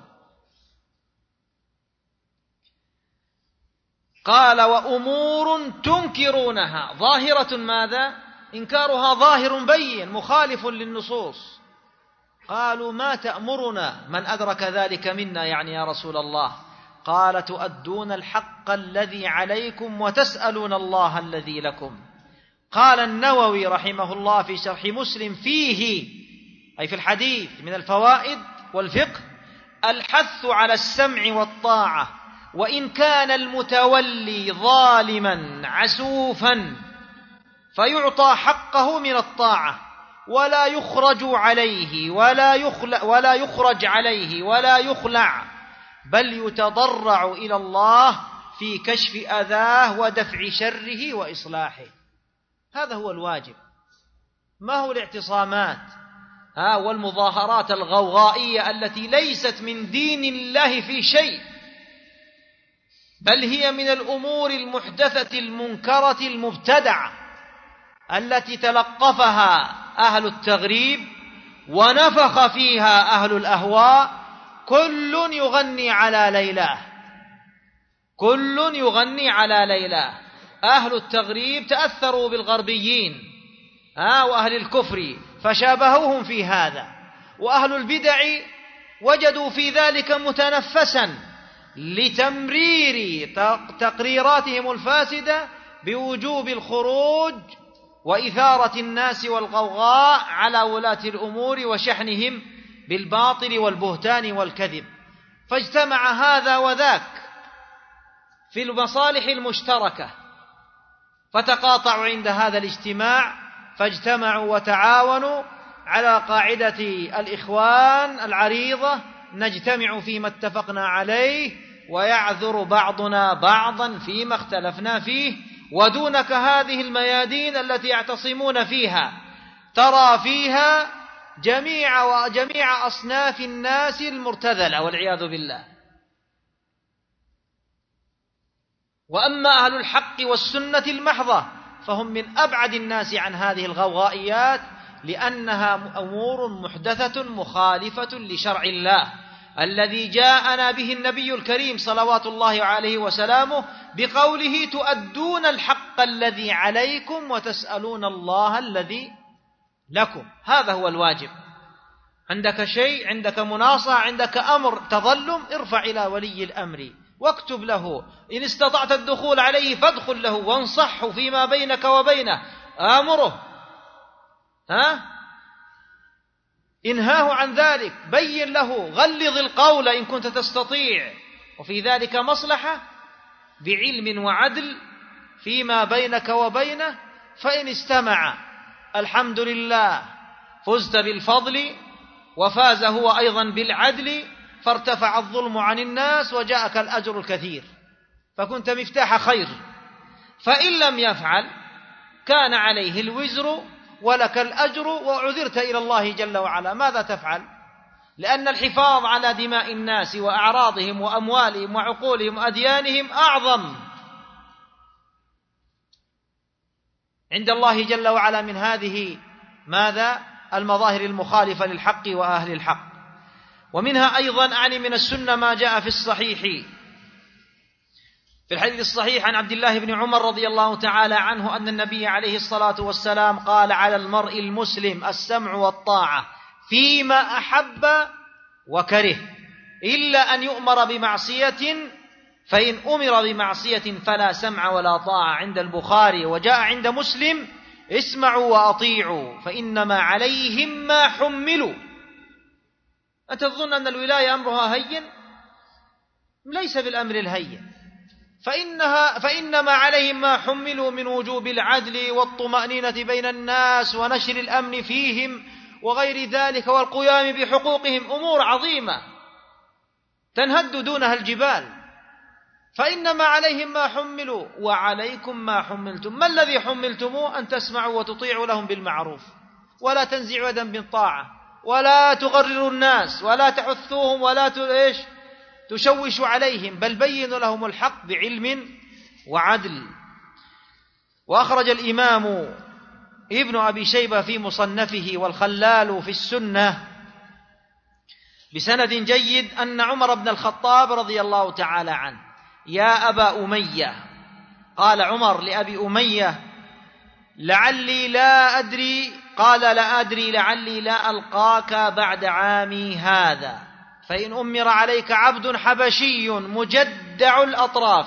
قال: وأمور تنكرونها، ظاهرة ماذا؟ إنكارها ظاهر بين مخالف للنصوص. قالوا: ما تأمرنا من أدرك ذلك منا يعني يا رسول الله؟ قال: تؤدون الحق الذي عليكم وتسألون الله الذي لكم. قال النووي رحمه الله في شرح مسلم فيه، أي في الحديث، من الفوائد والفقه: الحث على السمع والطاعة، وإن كان المتولي ظالما عسوفا فيعطى حقه من الطاعة، ولا يخرج عليه ولا يخلع، بل يتضرع إلى الله في كشف أذاه ودفع شره وإصلاحه. هذا هو الواجب. ما هو الاعتصامات والمظاهرات الغوغائية التي ليست من دين الله في شيء، بل هي من الأمور المحدثة المنكرة المبتدعة التي تلقفها أهل التغريب ونفخ فيها أهل الأهواء. كل يغني على ليلاه. أهل التغريب تأثروا بالغربيين وأهل الكفر فشابهوهم في هذا، وأهل البدع وجدوا في ذلك متنفسا لتمرير تقريراتهم الفاسدة بوجوب الخروج وإثارة الناس والغوغاء على ولاة الأمور وشحنهم بالباطل والبهتان والكذب. فاجتمع هذا وذاك في المصالح المشتركة، فتقاطعوا عند هذا الاجتماع، فاجتمعوا وتعاونوا على قاعدة الإخوان العريضة: نجتمع فيما اتفقنا عليه ويعذر بعضنا بعضا فيما اختلفنا فيه. ودونك هذه الميادين التي يعتصمون فيها ترى فيها جميع أصناف الناس المرتذلة والعياذ بالله. وأما أهل الحق والسنة المحضة فهم من أبعد الناس عن هذه الغوغائيات، لأنها أمور محدثة مخالفة لشرع الله الذي جاءنا به النبي الكريم صلوات الله عليه وسلامه بقوله: تؤدون الحق الذي عليكم وتسألون الله الذي لكم. هذا هو الواجب. عندك شيء، عندك مناصحة، عندك أمر تظلم، ارفع إلى ولي الأمر واكتب له، إن استطعت الدخول عليه فادخل له وانصحه فيما بينك وبينه، آمره، انهاه عن ذلك، بين له، غلظ القول إن كنت تستطيع، وفي ذلك مصلحة بعلم وعدل فيما بينك وبينه. فإن استمع الحمد لله، فزت بالفضل وفاز هو أيضا بالعدل، فارتفع الظلم عن الناس وجاءك الأجر الكثير، فكنت مفتاح خير. فإن لم يفعل كان عليه الوزر ولك الأجر وعذرت إلى الله جل وعلا. ماذا تفعل؟ لأن الحفاظ على دماء الناس وأعراضهم وأموالهم وعقولهم وأديانهم أعظم عند الله جل وعلا من هذه ماذا؟ المظاهر المخالفة للحق وأهل الحق. ومنها أيضا أعني من السنة ما جاء في الصحيح، في الحديث الصحيح عن عبد الله بن عمر رضي الله تعالى عنه أن النبي عليه الصلاة والسلام قال: على المرء المسلم السمع والطاعة فيما أحب وكره، إلا أن يؤمر بمعصية، فإن أمر بمعصية فلا سمع ولا طاعة. عند البخاري. وجاء عند مسلم: اسمعوا وأطيعوا فإنما عليهم ما حملوا. أنت تظن أن الولاية أمرها هين؟ ليس بالأمر الهين، فإنما عليهم ما حملوا من وجوب العدل والطمأنينة بين الناس ونشر الأمن فيهم وغير ذلك والقيام بحقوقهم، أمور عظيمة تنهد دونها الجبال. فإنما عليهم ما حملوا وعليكم ما حملتم. ما الذي حملتموه؟ أن تسمعوا وتطيعوا لهم بالمعروف، ولا تنزعوا يدا بالطاعة، ولا تغرروا الناس، ولا تحثوهم، ولا تشوشوا عليهم، بل بينوا لهم الحق بعلم وعدل. وأخرج الإمام ابن أبي شيبة في مصنفه والخلال في السنة بسند جيد أن عمر بن الخطاب رضي الله تعالى عنه: يا أبا أمية، قال عمر لأبي أمية: لعلي لا أدري، قال لا أدري لعلي لا ألقاك بعد عامي هذا، فإن أمر عليك عبد حبشي مجدع الأطراف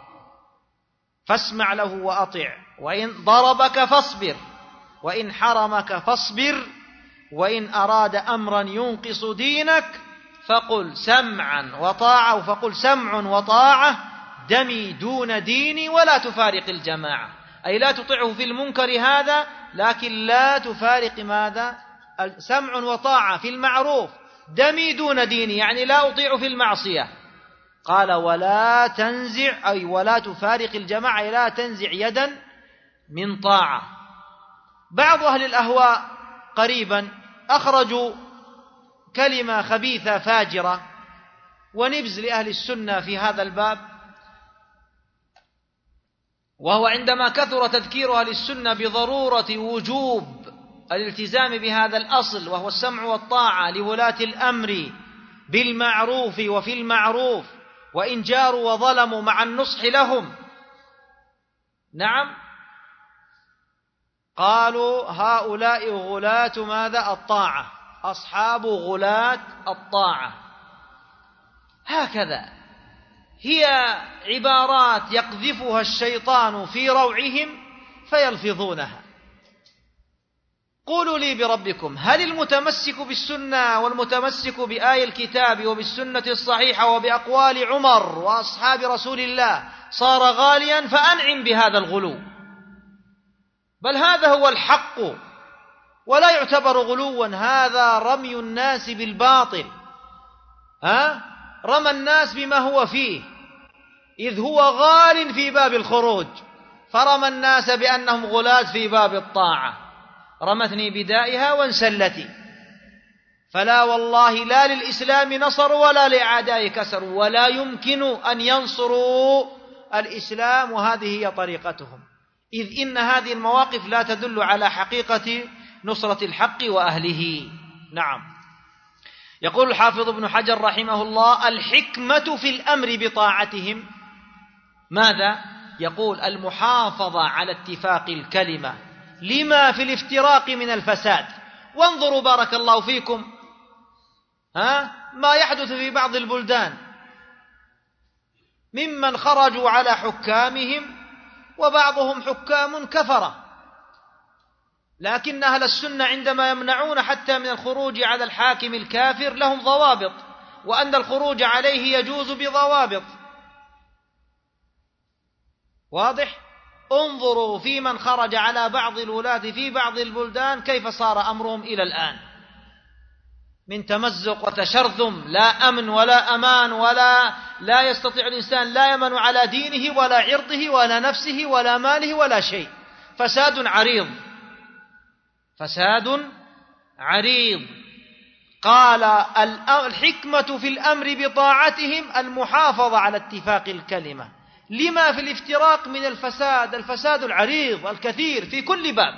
فاسمع له وأطع، وإن ضربك فاصبر، وإن حرمك فاصبر، وإن أراد أمرا ينقص دينك فقل سمعا وطاعة، فقل سمع وطاعة دمي دون ديني ولا تفارق الجماعة. أي لا تطيعه في المنكر هذا، لكن لا تفارق ماذا؟ سمع وطاعة في المعروف، دمي دون ديني يعني لا أطيع في المعصية. قال: ولا تنزع، أي ولا تفارق الجماعة، لا تنزع يدا من طاعة. بعض أهل الأهواء قريبا أخرجوا كلمة خبيثة فاجرة ونبز لأهل السنة في هذا الباب، وهو عندما كثر تذكير أهل السنة بضرورة وجوب الالتزام بهذا الأصل، وهو السمع والطاعة لولاة الأمر بالمعروف وفي المعروف، وإن جاروا وظلموا مع النصح لهم. نعم، قالوا هؤلاء غلاة ماذا؟ الطاعة، أصحاب غلاة الطاعة. هكذا هي عبارات يقذفها الشيطان في روعهم فيلفظونها. قولوا لي بربكم، هل المتمسك بالسنة والمتمسك بآية الكتاب وبالسنة الصحيحة وبأقوال عمر وأصحاب رسول الله صار غاليا؟ فأنعم بهذا الغلو، بل هذا هو الحق ولا يعتبر غلوا، هذا رمي الناس بالباطل. رمى الناس بما هو فيه، إذ هو غال في باب الخروج، فرمى الناس بأنهم غلاة في باب الطاعة. رمتني بدائها وانسلتي. فلا والله لا للإسلام نصر ولا لأعدائه كسر، ولا يمكن أن ينصروا الإسلام، وهذه هي طريقتهم، إذ إن هذه المواقف لا تدل على حقيقة نصرة الحق وأهله. نعم. يقول الحافظ ابن حجر رحمه الله: الحكمة في الأمر بطاعتهم ماذا؟ يقول: المحافظة على اتفاق الكلمة لما في الافتراق من الفساد. وانظروا بارك الله فيكم ما يحدث في بعض البلدان ممن خرجوا على حكامهم، وبعضهم حكام كفرة، لكن أهل السنة عندما يمنعون حتى من الخروج على الحاكم الكافر لهم ضوابط، وأن الخروج عليه يجوز بضوابط. واضح؟ انظروا في من خرج على بعض الولاة في بعض البلدان كيف صار أمرهم إلى الآن، من تمزق وتشرذم، لا أمن ولا أمان، لا يستطيع الإنسان، لا يمن على دينه ولا عرضه ولا نفسه ولا ماله ولا شيء. فساد عريض، فساد عريض. قال الحكمة في الأمر بطاعتهم المحافظة على اتفاق الكلمة، لما في الافتراق من الفساد العريض الكثير في كل باب.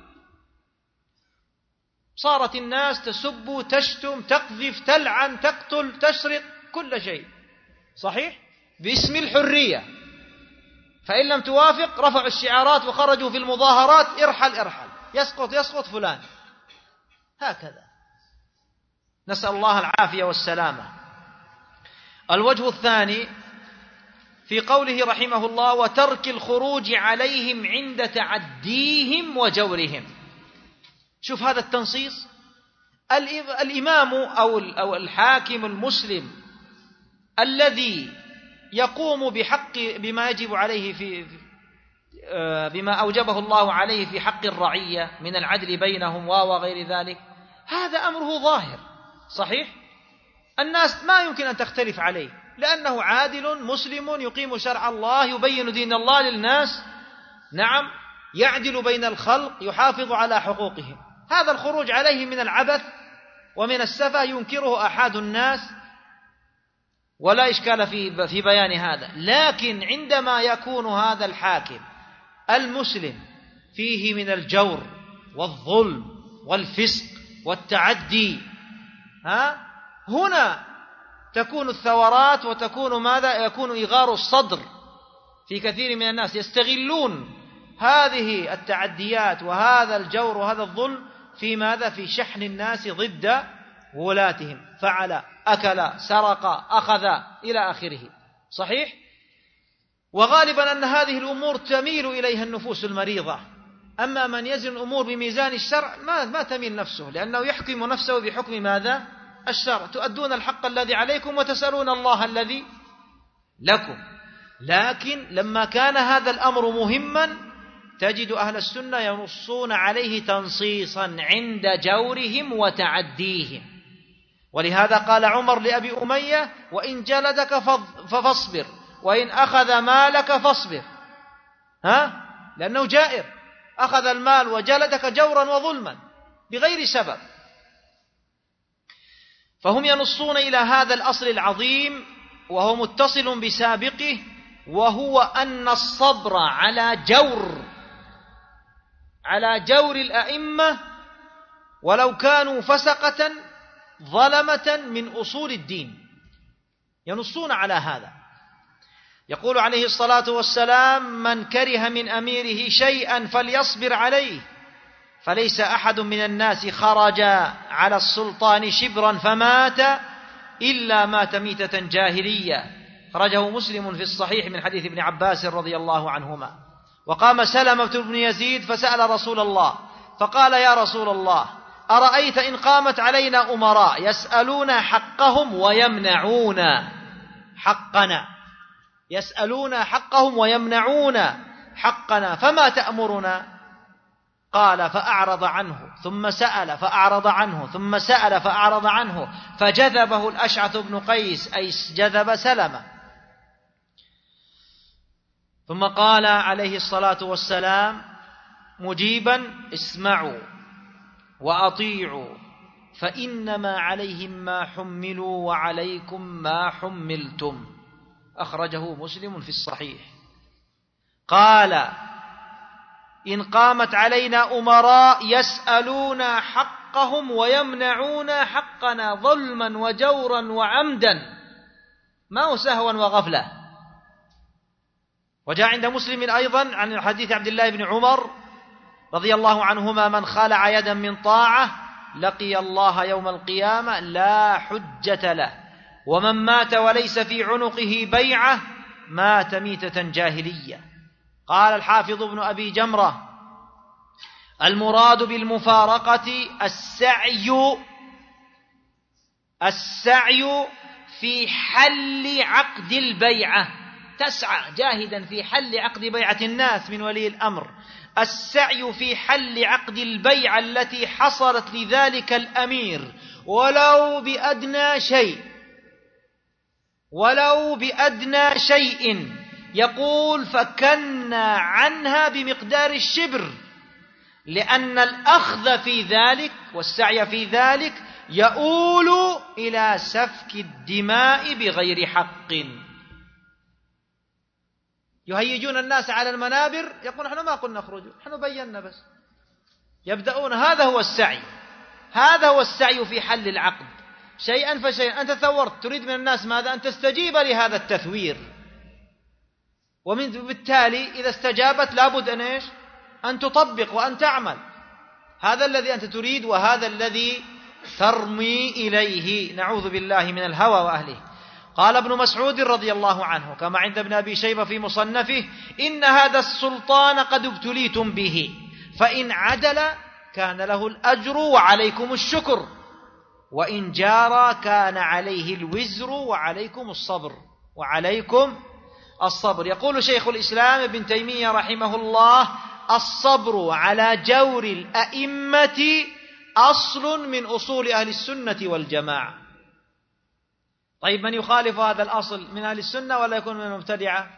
صارت الناس تسب، تشتم، تقذف، تلعن، تقتل، تسرق، كل شيء صحيح باسم الحرية. فإن لم توافق رفعوا الشعارات وخرجوا في المظاهرات: ارحل ارحل، يسقط فلان. هكذا، نسأل الله العافية والسلامة. الوجه الثاني في قوله رحمه الله: وترك الخروج عليهم عند تعديهم وجورهم. شوف هذا التنصيص. الإمام أو الحاكم المسلم الذي يقوم بما يجب عليه بما أوجبه الله عليه في حق الرعية من العدل بينهم وغير ذلك، هذا أمره ظاهر صحيح، الناس ما يمكن أن تختلف عليه، لأنه عادل مسلم يقيم شرع الله، يبين دين الله للناس، نعم، يعدل بين الخلق، يحافظ على حقوقهم. هذا الخروج عليه من العبث ومن السفة ينكره أحد الناس ولا إشكال في بيان هذا. لكن عندما يكون هذا الحاكم المسلم فيه من الجور والظلم والفسق والتعدي، هنا تكون الثورات وتكون يكون إغار الصدر في كثير من الناس، يستغلون هذه التعديات وهذا الجور وهذا الظلم في شحن الناس ضد ولاتهم، فعل، أكل، سرق، أخذ، إلى آخره صحيح. وغالبا أن هذه الأمور تميل إليها النفوس المريضة، أما من يزن الأمور بميزان الشرع ما تميل نفسه، لأنه يحكم نفسه بحكم ماذا؟ الشرع. تؤدون الحق الذي عليكم وتسألون الله الذي لكم. لكن لما كان هذا الأمر مهما تجد أهل السنة ينصون عليه تنصيصا عند جورهم وتعديهم. ولهذا قال عمر لأبي أمية: وإن جلدك فاصبر، وإن أخذ مالك فاصبر. لأنه جائر، أخذ المال وجلدك جورا وظلما بغير سبب. فهم ينصون إلى هذا الأصل العظيم وهو متصل بسابقه، وهو أن الصبر على جور الأئمة ولو كانوا فسقة ظلمة من أصول الدين. ينصون على هذا. يقول عليه الصلاة والسلام: من كره من أميره شيئا فليصبر عليه، فليس أحد من الناس خرج على السلطان شبرا فمات إلا مات ميتة جاهلية. خرجه مسلم في الصحيح من حديث ابن عباس رضي الله عنهما. وقام سلمة بن يزيد فسأل رسول الله فقال: يا رسول الله، أرأيت إن قامت علينا أمراء يسألون حقهم ويمنعون حقنا، يسألون حقهم ويمنعون حقنا، فما تأمرنا؟ قال: فأعرض عنه ثم سأل فأعرض عنه ثم سأل فأعرض عنه، فجذبه الأشعث بن قيس، أي جذب سلمة. ثم قال عليه الصلاة والسلام مجيبا: اسمعوا وأطيعوا، فإنما عليهم ما حملوا وعليكم ما حملتم. أخرجه مسلم في الصحيح. قال: إن قامت علينا أمراء يسألون حقهم ويمنعون حقنا ظلما وجورا وعمدا، ما هو سهوا وغفلة. وجاء عند مسلم أيضا عن حديث عبد الله بن عمر رضي الله عنهما: من خلع يدا من طاعة لقي الله يوم القيامة لا حجة له، ومن مات وليس في عنقه بيعة مات ميتة جاهلية. قال الحافظ ابن أبي جمرة: المراد بالمفارقة السعي في حل عقد البيعة، تسعى جاهدا في حل عقد بيعة الناس من ولي الأمر، السعي في حل عقد البيعة التي حصلت لذلك الأمير ولو بأدنى شيء، يقول: فكنا عنها بمقدار الشبر، لأن الأخذ في ذلك والسعي في ذلك يؤول إلى سفك الدماء بغير حق. يهيجون الناس على المنابر، يقول نحن ما قلنا اخرجوا، نحن بينا بس. يبدأون، هذا هو السعي، هذا هو السعي في حل العقد شيئا فشيئا. أنت ثورت، تريد من الناس ماذا؟ أن تستجيب لهذا التثوير، وبالتالي إذا استجابت لابد أن إيش؟ أن تطبق وأن تعمل. هذا الذي أنت تريد وهذا الذي ترمي إليه. نعوذ بالله من الهوى وأهله. قال ابن مسعود رضي الله عنه كما عند ابن أبي شيبة في مصنفه: إن هذا السلطان قد ابتليتم به، فإن عدل كان له الأجر وعليكم الشكر، وإن جار كان عليه الوزر وعليكم الصبر. وعليكم الصبر. يقول شيخ الإسلام ابن تيمية رحمه الله: الصبر على جور الأئمة أصل من أصول أهل السنة والجماعة. طيب من يخالف هذا الأصل من أهل السنة ولا يكون من المبتدعة؟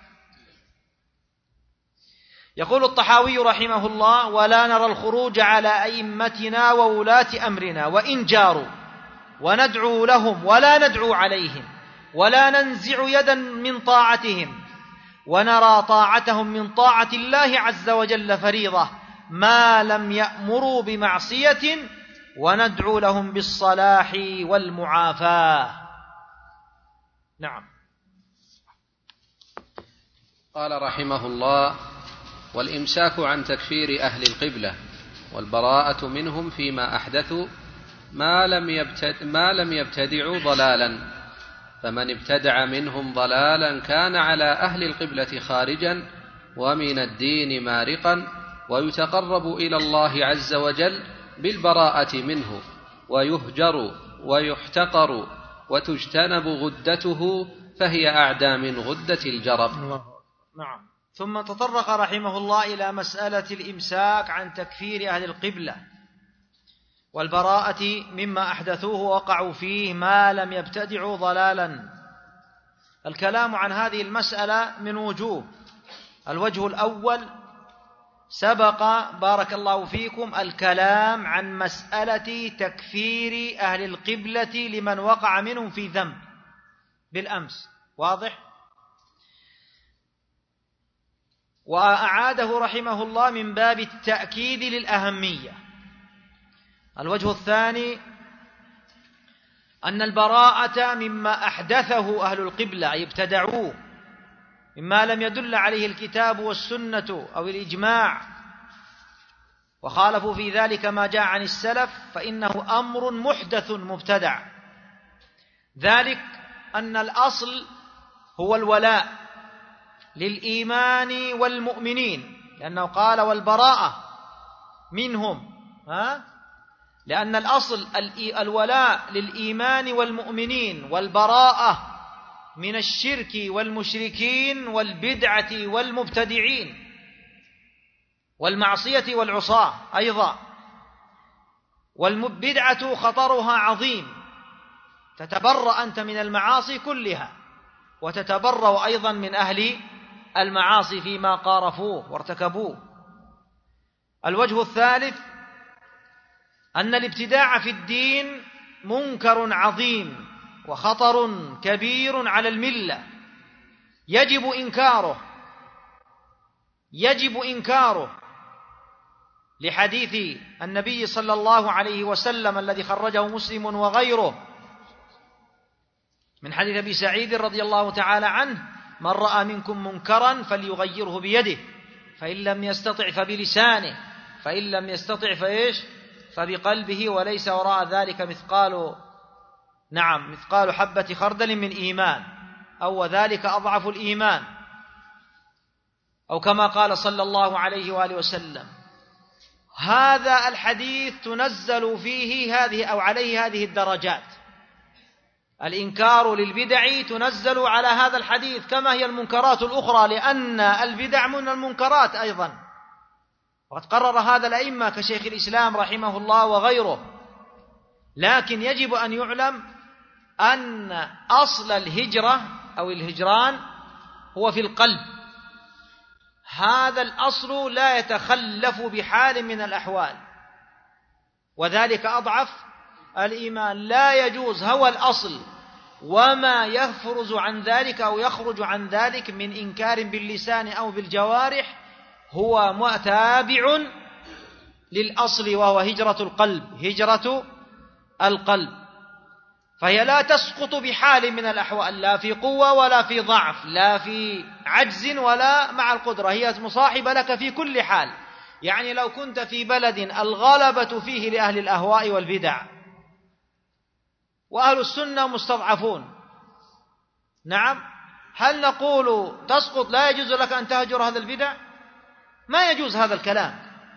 يقول الطحاوي رحمه الله: ولا نرى الخروج على أئمتنا وولاة أمرنا وإن جاروا، وندعو لهم ولا ندعو عليهم، ولا ننزع يدا من طاعتهم، ونرى طاعتهم من طاعة الله عز وجل فريضة ما لم يأمروا بمعصية، وندعو لهم بالصلاح والمعافاة. نعم. قال رحمه الله: والإمساك عن تكفير أهل القبلة والبراءة منهم فيما أحدثوا ما لم يبتدعوا ضلالا، فمن ابتدع منهم ضلالا كان على أهل القبلة خارجا ومن الدين مارقا، ويتقرب إلى الله عز وجل بالبراءة منه، ويهجر ويحتقر وتجتنب غدته، فهي أعدى من غدة الجرب. نعم. ثم تطرق رحمه الله إلى مسألة الإمساك عن تكفير أهل القبلة والبراءة مما أحدثوه ووقعوا فيه ما لم يبتدعوا ضلالا. الكلام عن هذه المسألة من وجوه. الوجه الأول: سبق بارك الله فيكم الكلام عن مسألة تكفير أهل القبلة لمن وقع منهم في ذنب بالأمس، واضح؟ وأعاده رحمه الله من باب التأكيد للأهمية. الوجه الثاني: أن البراءة مما أحدثه أهل القبلة أي ابتدعوه مما لم يدل عليه الكتاب والسنة أو الإجماع، وخالفوا في ذلك ما جاء عن السلف، فإنه أمر محدث مبتدع. ذلك أن الأصل هو الولاء للإيمان والمؤمنين، لأنه قال والبراءة منهم، لأن الأصل الولاء للإيمان والمؤمنين، والبراءة من الشرك والمشركين والبدعة والمبتدعين والمعصية والعصاة أيضا. والبدعة خطرها عظيم، تتبرأ أنت من المعاصي كلها، وتتبرأ أيضا من أهل المعاصي فيما قارفوه وارتكبوه. الوجه الثالث: أن الابتداع في الدين منكر عظيم وخطر كبير على الملة، يجب إنكاره لحديث النبي صلى الله عليه وسلم الذي خرجه مسلم وغيره من حديث أبي سعيد رضي الله تعالى عنه: من رأى منكم منكرا فليغيره بيده، فإن لم يستطع فبلسانه، فإن لم يستطع فبقلبه، وليس وراء ذلك مثقال حبة خردل من إيمان، أو وذلك أضعف الإيمان، أو كما قال صلى الله عليه وآله وسلم. هذا الحديث تنزل فيه عليه هذه الدرجات. الإنكار للبدع تنزل على هذا الحديث كما هي المنكرات الأخرى، لأن البدع من المنكرات أيضا، وقد قرر هذا الأئمة كشيخ الإسلام رحمه الله وغيره. لكن يجب أن يعلم أن أصل الهجرة أو الهجران هو في القلب. هذا الأصل لا يتخلف بحال من الأحوال، وذلك أضعف الإيمان لا يجوز، هو الأصل، وما يفرز عن ذلك أو يخرج عن ذلك من إنكار باللسان أو بالجوارح هو تابع للأصل، وهو هجرة القلب، هجرة القلب. فهي لا تسقط بحال من الأحوال، لا في قوة ولا في ضعف، لا في عجز ولا مع القدرة، هي مصاحبة لك في كل حال. يعني لو كنت في بلد الغلبة فيه لأهل الأهواء والبدع وأهل السنة مستضعفون، نعم، هل نقول تسقط لا يجوز لك أن تهجر هذا البدع؟ ما يجوز هذا الكلام.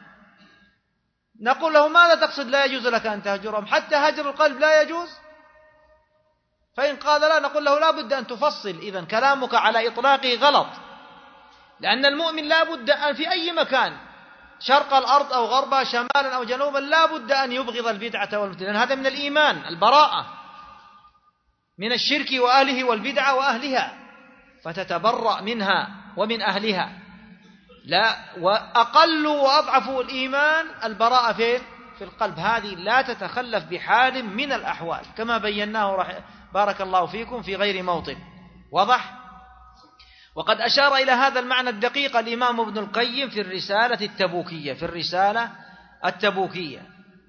نقول له ماذا تقصد لا يجوز لك أن تهجرهم؟ حتى هجر القلب لا يجوز؟ فإن قال لا، نقول له لا بد أن تفصل، إذن كلامك على إطلاقه غلط، لأن المؤمن لا بد أن في أي مكان، شرق الأرض أو غربها، شمالا أو جنوبا، لا بد أن يبغض البدعة والمبتدعة، لأن هذا من الإيمان، البراءة من الشرك وأهله والبدعة وأهلها، فتتبرأ منها ومن أهلها. لا، وأقل وأضعف الإيمان البراءة فين؟ في القلب، هذه لا تتخلف بحال من الأحوال، كما بيناه بارك الله فيكم في غير موطن. واضح؟ وقد أشار إلى هذا المعنى الدقيق الإمام ابن القيم في الرسالة التبوكية.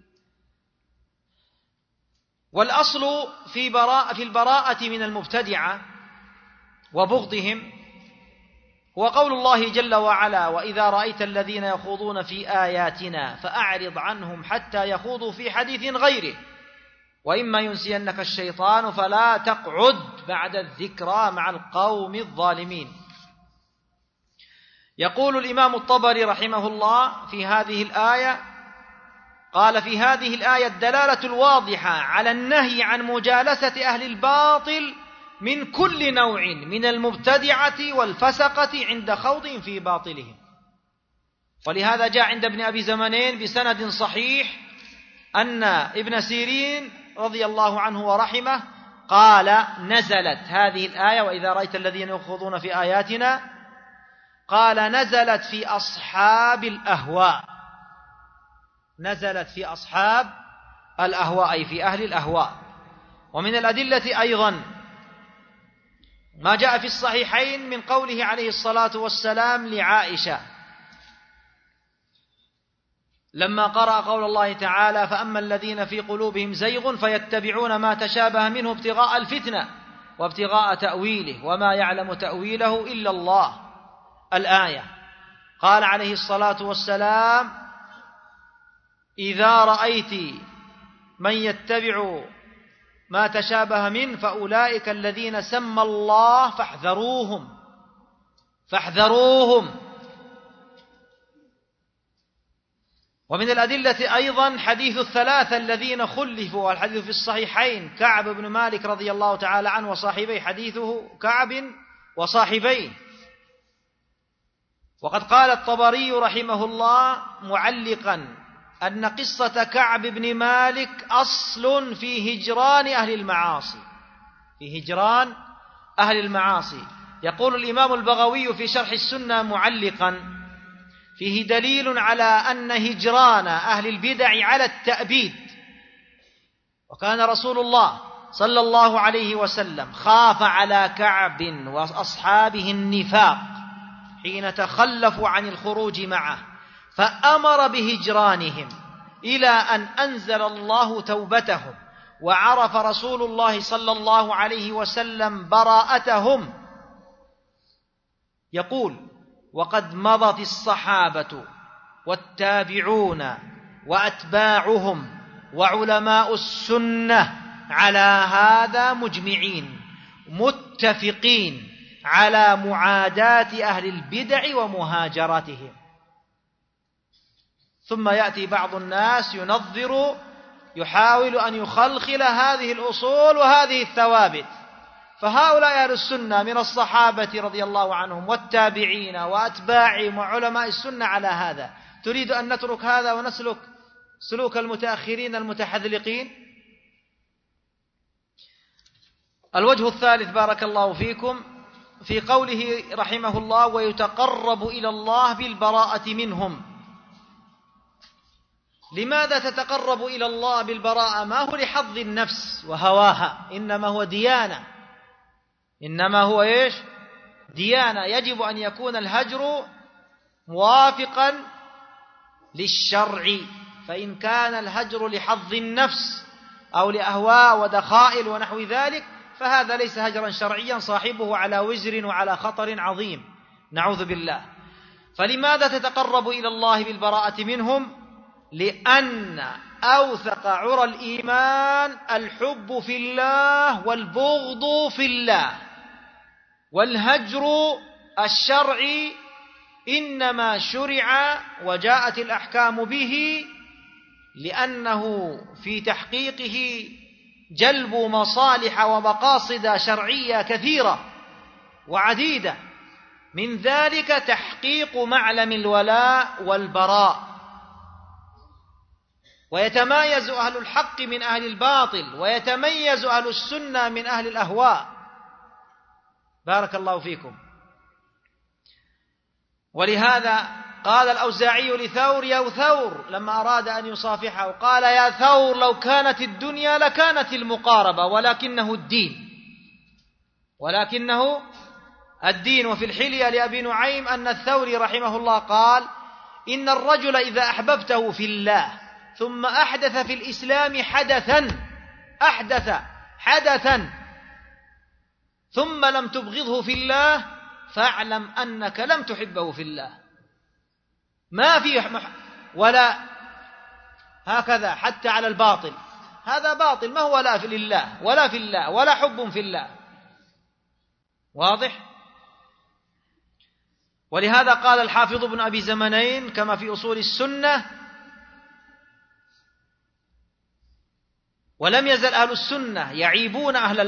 والأصل في البراءة من المبتدعة وبغضهم هو قول الله جل وعلا: وإذا رأيت الذين يخوضون في آياتنا فأعرض عنهم حتى يخوضوا في حديث غيره وإما ينسينك الشيطان فلا تقعد بعد الذكرى مع القوم الظالمين. يقول الإمام الطبري رحمه الله في هذه الآية، قال: في هذه الآية الدلالة الواضحة على النهي عن مجالسة أهل الباطل من كل نوع من المبتدعة والفسقة عند خوضهم في باطلهم. ولهذا جاء عند ابن أبي زمانين بسند صحيح أن ابن سيرين رضي الله عنه ورحمه قال: نزلت هذه الآية وإذا رأيت الذين يخوضون في آياتنا، قال: نزلت في أصحاب الأهواء، نزلت في أصحاب الأهواء أي في أهل الأهواء. ومن الأدلة أيضا ما جاء في الصحيحين من قوله عليه الصلاة والسلام لعائشة لما قرأ قول الله تعالى: فأما الذين في قلوبهم زيغ فيتبعون ما تشابه منه ابتغاء الفتنة وابتغاء تأويله وما يعلم تأويله إلا الله، الآية. قال عليه الصلاة والسلام: إذا رأيت من يتبع ما تشابه منه فأولئك الذين سمى الله فاحذروهم. ومن الأدلة أيضا حديث الثلاثة الذين خلفوا، والحديث في الصحيحين، كعب بن مالك رضي الله تعالى عنه وصاحبيه، حديثه كعب وصاحبيه. وقد قال الطبري رحمه الله معلقا أن قصة كعب بن مالك أصل في هجران أهل المعاصي، في هجران أهل المعاصي. يقول الإمام البغوي في شرح السنة معلقا: فيه دليل على أن هجران أهل البدع على التأبيد، وكان رسول الله صلى الله عليه وسلم خاف على كعب وأصحابه النفاق حين تخلفوا عن الخروج معه، فأمر بهجرانهم إلى أن أنزل الله توبتهم، وعرف رسول الله صلى الله عليه وسلم براءتهم. يقول: وقد مضت الصحابة والتابعون وأتباعهم وعلماء السنة على هذا مجمعين متفقين على معاداة أهل البدع ومهاجرتهم. ثم يأتي بعض الناس ينظر، يحاول أن يخلخل هذه الأصول وهذه الثوابت. فهؤلاء أهل السنة من الصحابة رضي الله عنهم والتابعين وأتباعهم وعلماء السنة على هذا، تريد أن نترك هذا ونسلك سلوك المتأخرين المتحذلقين؟ الوجه الثالث بارك الله فيكم في قوله رحمه الله: ويتقرب إلى الله بالبراءة منهم. لماذا تتقرب إلى الله بالبراءة؟ ما هو لحظ النفس وهواها، إنما هو ديانة، إنما هو إيش؟ ديانة. يجب أن يكون الهجر موافقا للشرع، فإن كان الهجر لحظ النفس أو لأهواء ودخائل ونحو ذلك فهذا ليس هجرا شرعيا، صاحبه على وزر وعلى خطر عظيم، نعوذ بالله. فلماذا تتقرب إلى الله بالبراءة منهم؟ لأن أوثق عرى الإيمان الحب في الله والبغض في الله، والهجر الشرعي إنما شرع وجاءت الأحكام به لأنه في تحقيقه جلب مصالح ومقاصد شرعية كثيرة وعديدة، من ذلك تحقيق معلم الولاء والبراء، ويتميز أهل الحق من أهل الباطل، ويتميز أهل السنة من أهل الأهواء. بارك الله فيكم. ولهذا قال الأوزاعي لثور: يا ثور، لما أراد أن يصافحه قال: يا ثور، لو كانت الدنيا لكانت المقاربة، ولكنه الدين، ولكنه الدين. وفي الحلية لأبي نعيم أن الثوري رحمه الله قال: إن الرجل إذا أحببته في الله ثم أحدث في الإسلام حدثا ثم لم تبغضه في الله فاعلم أنك لم تحبه في الله. ما في ولا هكذا حتى على الباطل، هذا باطل، ما هو لا في الله ولا في الله ولا حب في الله. واضح؟ ولهذا قال الحافظ ابن أبي زمنين كما في أصول السنة: ولم يزل أهل السنة يعيبون أهل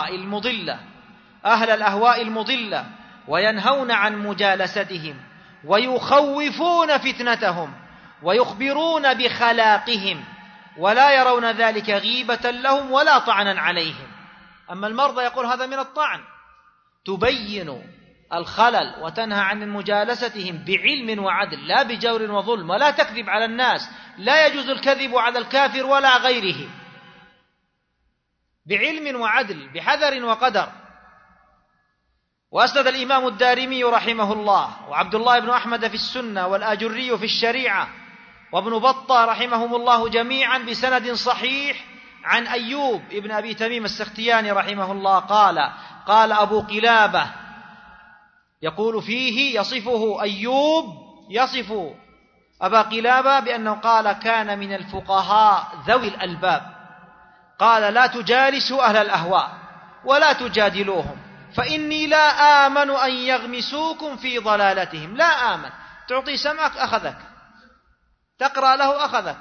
الأهواء المضلة وينهون عن مجالستهم ويخوفون فتنتهم ويخبرون بخلاقهم، ولا يرون ذلك غيبة لهم ولا طعنا عليهم. أما المرضى يقول هذا من الطعن، تبين الخلل وتنهى عن مجالستهم بعلم وعدل، لا بجور وظلم، ولا تكذب على الناس، لا يجوز الكذب على الكافر ولا غيره، بعلم وعدل، بحذر وقدر. وأسند الإمام الدارمي رحمه الله وعبد الله بن أحمد في السنة والآجري في الشريعة وابن بطة رحمهم الله جميعا بسند صحيح عن أيوب ابن أبي تميم السختياني رحمه الله قال أبو قلابة يقول فيه يصفه أيوب، يصف أبا قلابة بأنه قال: كان من الفقهاء ذوي الألباب، قال: لا تجالسوا أهل الأهواء ولا تجادلوهم، فإني لا آمن أن يغمسوكم في ضلالتهم. لا آمن، تعطي سمعك أخذك، تقرأ له أخذك،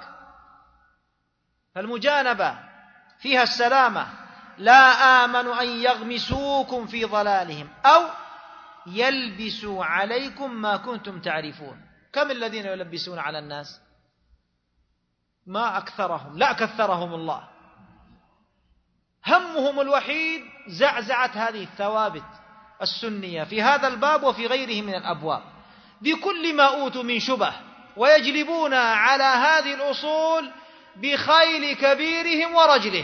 فالمجانبة فيها السلامة. لا آمن أن يغمسوكم في ضلالهم أو يلبسوا عليكم ما كنتم تعرفون. كم الذين يلبسون على الناس؟ ما أكثرهم، لا كثرهم الله. همهم الوحيد زعزعة هذه الثوابت السنية في هذا الباب وفي غيره من الأبواب بكل ما أوتوا من شبه، ويجلبون على هذه الأصول بخيل كبيرهم ورجله،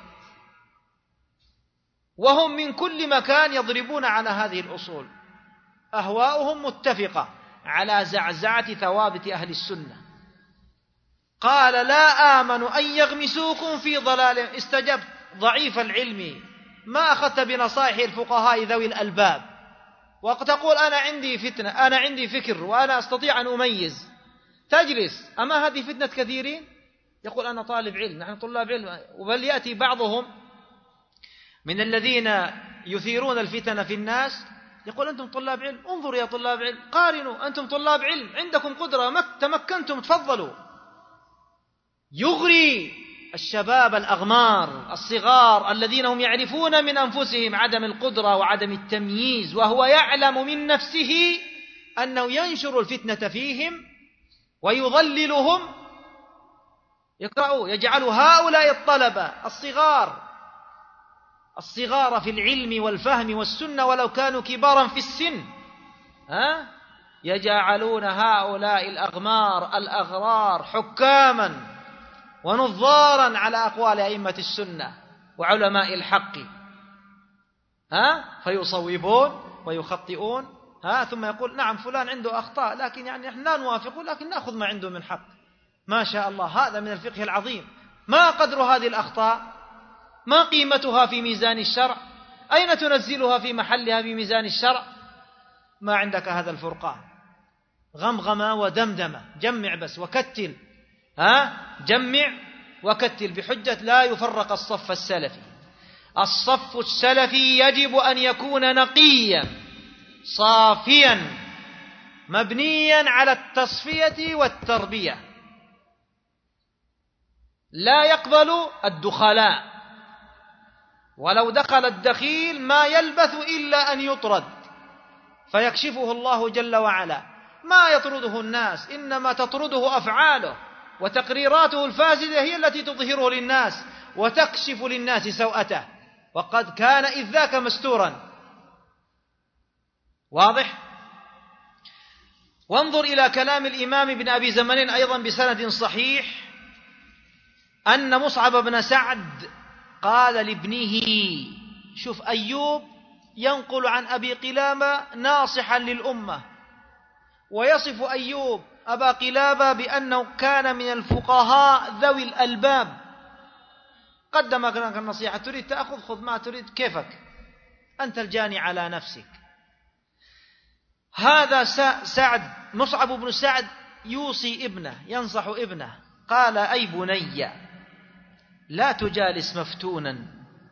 وهم من كل مكان يضربون على هذه الأصول. أهواؤهم متفقة على زعزعة ثوابت أهل السنة. قال: لا آمن أن يغمسوكم في ضلال. استجبت ضعيف العلم، ما أخذت بنصائح الفقهاء ذوي الألباب، وتقول أنا عندي فتنة، أنا عندي فكر، وأنا أستطيع أن أميز. تجلس، أما هذه فتنة كثيرين. يقول أنا طالب علم، نحن طلاب علم. وبل يأتي بعضهم من الذين يثيرون الفتن في الناس يقول: أنتم طلاب علم، انظروا يا طلاب علم، قارنوا، أنتم طلاب علم عندكم قدرة، تمكنتم، تفضلوا. يغري الشباب الأغمار الصغار الذين هم يعرفون من أنفسهم عدم القدرة وعدم التمييز، وهو يعلم من نفسه أنه ينشر الفتنة فيهم ويضللهم. يقرأوا، يجعل هؤلاء الطلبة الصغار في العلم والفهم والسنة ولو كانوا كبارا في السن، يجعلون هؤلاء الأغرار حكاما ونظارا على أقوال أئمة السنة وعلماء الحق، فيصوبون ويخطئون، ثم يقول نعم فلان عنده أخطاء، لكن يعني نحن لا نوافقه، لكن نأخذ ما عنده من حق. ما شاء الله، هذا من الفقه العظيم. ما قدر هذه الأخطاء؟ ما قيمتها في ميزان الشرع؟ أين تنزلها في محلها في ميزان الشرع؟ ما عندك هذا الفرقان، غمغمة ودمدمة، جمع بس وكتل، جمع وكتل، بحجة لا يفرق الصف السلفي. الصف السلفي يجب أن يكون نقيا صافيا مبنيا على التصفية والتربية، لا يقبل الدخلاء، ولو دخل الدخيل ما يلبث إلا أن يطرد فيكشفه الله جل وعلا. ما يطرده الناس، إنما تطرده أفعاله وتقريراته الفاسدة هي التي تظهره للناس وتكشف للناس سوءته، وقد كان إذ ذاك مستورا. واضح؟ وانظر إلى كلام الإمام ابن أبي زمن أيضا بسند صحيح، أن مصعب بن سعد قال لابنه، شوف أيوب ينقل عن أبي قلابة ناصحا للأمة، ويصف أيوب أبا قلابة بأنه كان من الفقهاء ذوي الألباب. قدم لك النصيحة، تريد تأخذ خذ، ما تريد كيفك، أنت الجاني على نفسك. هذا مصعب بن سعد يوصي ابنه، ينصح ابنه، قال أي بني لا تجالس مفتونا،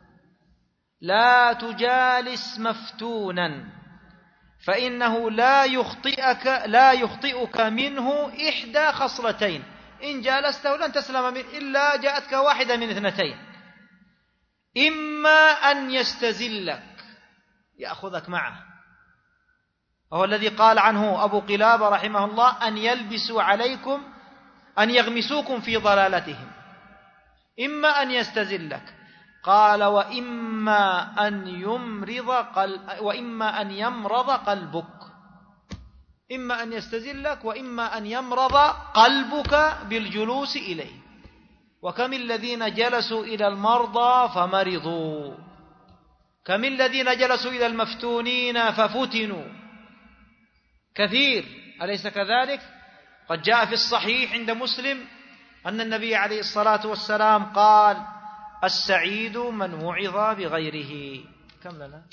لا تجالس مفتونا، فإنه لا يخطئك منه إحدى خصلتين، إن جالسته لن تسلم منه إلا جاءتك واحدة من اثنتين، إما أن يستزلك يأخذك معه، وهو الذي قال عنه أبو قلابة رحمه الله أن يلبسوا عليكم، أن يغمسوكم في ضلالتهم، إما أن يستزلك، قال وإما أن يمرض قلبك، إما أن يستزلك وإما أن يمرض قلبك بالجلوس إليه. وكم الذين جلسوا إلى المرضى فمرضوا، كم الذين جلسوا إلى المفتونين ففتنوا، كثير، أليس كذلك؟ قد جاء في الصحيح عند مسلم أن النبي عليه الصلاة والسلام قال السعيد من وعظ بغيره. كم لنا؟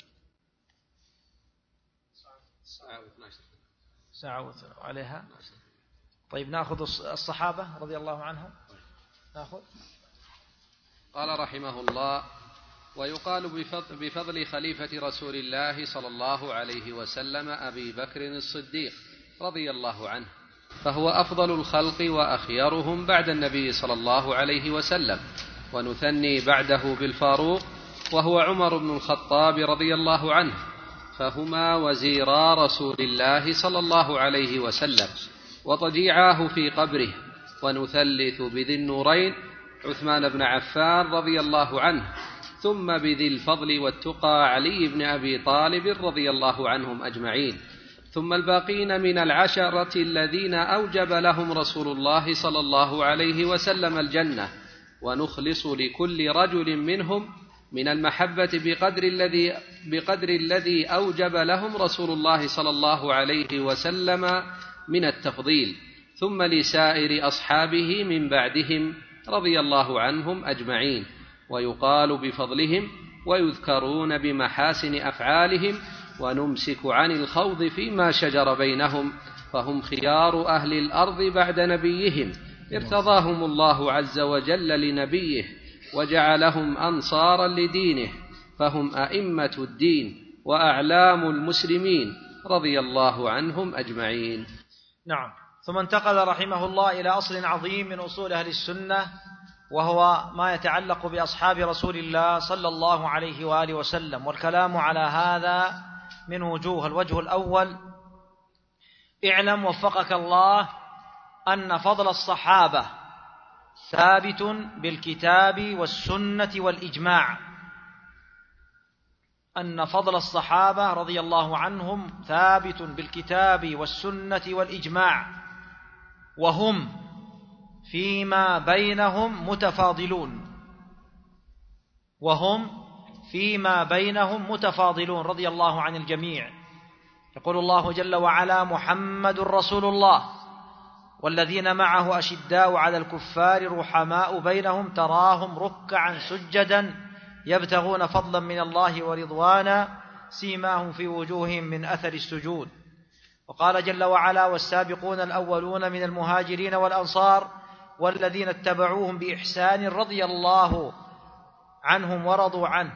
ساعة عليها. طيب نأخذ الصحابة رضي الله عنهم، نأخذ. قال رحمه الله: ويقال بفضل خليفة رسول الله صلى الله عليه وسلم أبي بكر الصديق رضي الله عنه، فهو أفضل الخلق وأخيرهم بعد النبي صلى الله عليه وسلم، ونثني بعده بالفاروق وهو عمر بن الخطاب رضي الله عنه، فهما وزيرا رسول الله صلى الله عليه وسلم وضجيعاه في قبره. ونثلث بذي النورين عثمان بن عفان رضي الله عنه، ثم بذي الفضل والتقى علي بن أبي طالب رضي الله عنهم أجمعين، ثم الباقين من العشرة الذين أوجب لهم رسول الله صلى الله عليه وسلم الجنة. ونخلص لكل رجل منهم من المحبة بقدر الذي أوجب لهم رسول الله صلى الله عليه وسلم من التفضيل، ثم لسائر أصحابه من بعدهم رضي الله عنهم أجمعين. ويقال بفضلهم ويذكرون بمحاسن أفعالهم، ونمسك عن الخوض فيما شجر بينهم، فهم خيار أهل الأرض بعد نبيهم، ارتضاهم الله عز وجل لنبيه وجعلهم أنصارا لدينه، فهم أئمة الدين وأعلام المسلمين رضي الله عنهم أجمعين. نعم. ثم انتقل رحمه الله إلى أصل عظيم من أصول أهل السنة، وهو ما يتعلق بأصحاب رسول الله صلى الله عليه وآله وسلم، والكلام على هذا من وجوه. الوجه الأول: اعلم وفقك الله أن فضل الصحابة ثابت بالكتاب والسنة والإجماع، أن فضل الصحابة رضي الله عنهم ثابت بالكتاب والسنة والإجماع، وهم فيما بينهم متفاضلون رضي الله عن الجميع. يقول الله جل وعلا: محمد رسول الله والذين معه أشداء على الكفار رحماء بينهم تراهم ركعا سجدا يبتغون فضلا من الله ورضوانا سيماهم في وجوههم من أثر السجود. وقال جل وعلا: والسابقون الأولون من المهاجرين والأنصار والذين اتبعوهم بإحسان رضي الله عنهم ورضوا عنه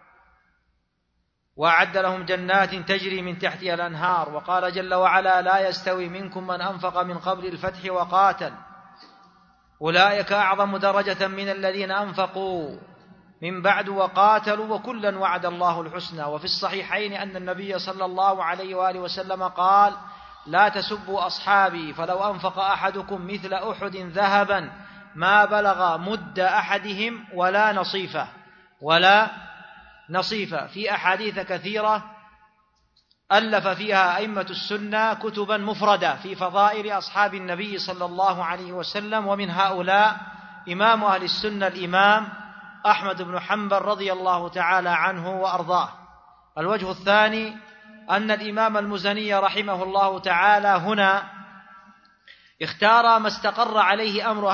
وأعد لهم جنات تجري من تحتها الأنهار. وقال جل وعلا: لا يستوي منكم من أنفق من قبل الفتح وقاتل أولئك أعظم درجة من الذين أنفقوا من بعد وقاتلوا وكلا وعد الله الحسنى. وفي الصحيحين أن النبي صلى الله عليه وآله وسلم قال: لا تسبوا أصحابي فلو أنفق أحدكم مثل أحد ذهبا ما بلغ مد أحدهم ولا نصيفة. في أحاديث كثيرة ألف فيها أئمة السنة كتبا مفردة في فضائل أصحاب النبي صلى الله عليه وسلم، ومن هؤلاء إمام أهل السنة الإمام أحمد بن حنبل رضي الله تعالى عنه وأرضاه. الوجه الثاني أن الإمام المزني رحمه الله تعالى هنا اختار ما استقر عليه أمر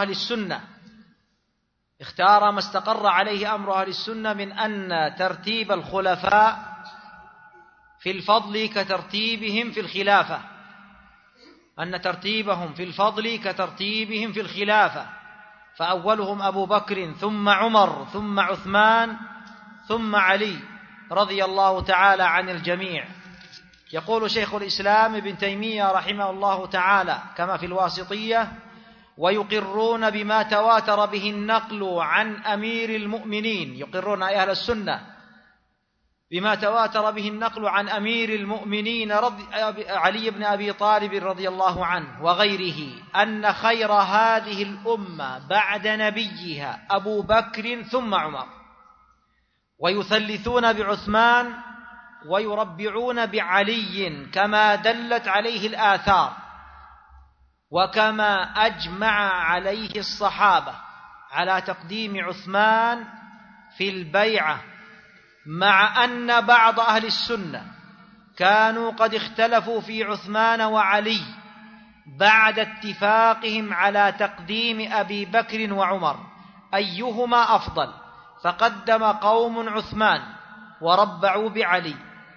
أهل السنة من أن ترتيب الخلفاء في الفضل كترتيبهم في الخلافة، أن ترتيبهم في الفضل كترتيبهم في الخلافة، فأولهم أبو بكر ثم عمر ثم عثمان ثم علي رضي الله تعالى عن الجميع. يقول شيخ الإسلام ابن تيمية رحمه الله تعالى كما في الواسطية: ويقرون بما تواتر به النقل عن أمير المؤمنين، يقرون أهل السنة بما تواتر به النقل عن أمير المؤمنين علي بن أبي طالب رضي الله عنه وغيره أن خير هذه الأمة بعد نبيها أبو بكر ثم عمر، ويثلثون بعثمان ويربعون بعلي كما دلت عليه الآثار وكما أجمع عليه الصحابة على تقديم عثمان في البيعة، مع أن بعض أهل السنة كانوا قد اختلفوا في عثمان وعلي بعد اتفاقهم على تقديم أبي بكر وعمر أيهما أفضل، فقدم قوم عثمان وربعوا بعلي،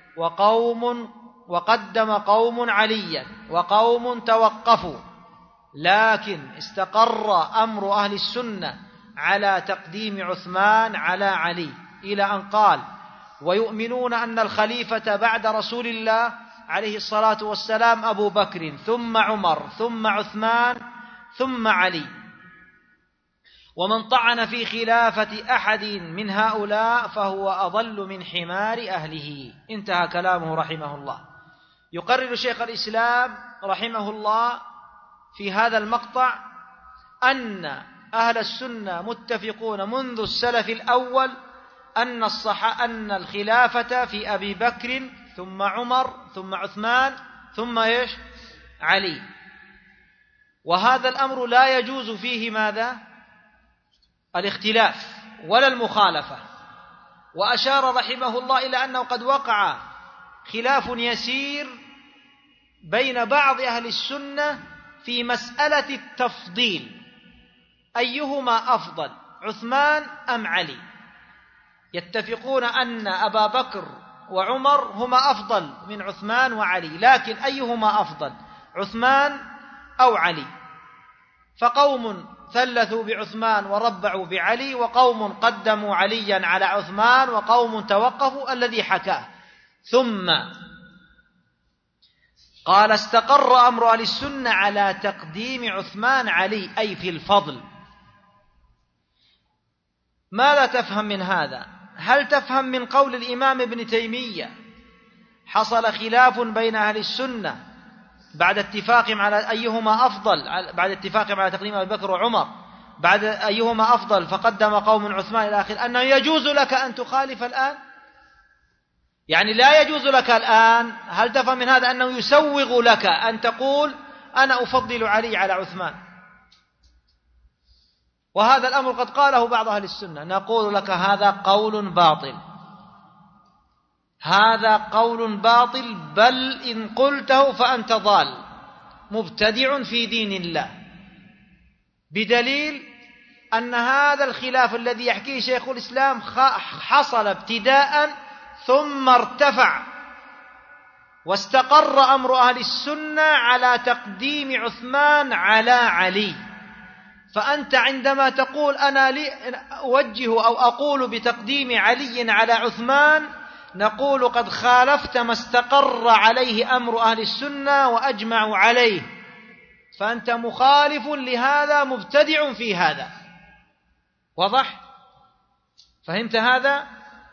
وقدم قوم عليا، وقوم توقفوا، لكن استقر أمر أهل السنة على تقديم عثمان على علي، إلى أن قال: ويؤمنون أن الخليفة بعد رسول الله عليه الصلاة والسلام أبو بكر ثم عمر ثم عثمان ثم علي، ومن طعن في خلافة أحد من هؤلاء فهو أضل من حمار أهله. انتهى كلامه رحمه الله. يقرر شيخ الإسلام رحمه الله في هذا المقطع أن أهل السنة متفقون منذ السلف الأول أن الخلافة في أبي بكر ثم عمر ثم عثمان ثم علي، وهذا الأمر لا يجوز فيه ماذا؟ الاختلاف ولا المخالفة. وأشار رحمه الله إلى أنه قد وقع خلاف يسير بين بعض أهل السنة في مسألة التفضيل، أيهما أفضل، عثمان أم علي؟ يتفقون أن أبا بكر وعمر هما أفضل من عثمان وعلي، لكن أيهما أفضل، عثمان أو علي؟ فقوم ثلثوا بعثمان وربعوا بعلي، وقوم قدموا عليا على عثمان، وقوم توقفوا الذي حكاه. ثم قال: استقر أمر أهل السنة على تقديم عثمان علي، أي في الفضل. ماذا تفهم من هذا؟ هل تفهم من قول الإمام ابن تيمية حصل خلاف بين أهل السنة بعد اتفاقهم على أيهما أفضل، بعد اتفاقهم على تقديم أبي بكر وعمر، بعد أيهما أفضل فقدم قوم عثمان إلى آخر، أنه يجوز لك أن تخالف الآن؟ يعني لا يجوز لك الآن، هل تفهم من هذا أنه يسوغ لك أن تقول أنا أفضل علي على عثمان؟ وهذا الأمر قد قاله بعض أهل السنة. نقول لك هذا قول باطل، هذا قول باطل، بل إن قلته فأنت ضال مبتدع في دين الله، بدليل أن هذا الخلاف الذي يحكيه شيخ الإسلام حصل ابتداء ثم ارتفع واستقر أمر أهل السنة على تقديم عثمان على علي. فأنت عندما تقول أنا أوجه أو أقول بتقديم علي على عثمان، نقول قد خالفت ما استقر عليه أمر أهل السنة وأجمعوا عليه، فأنت مخالف لهذا، مبتدع في هذا. واضح؟ فهمت هذا؟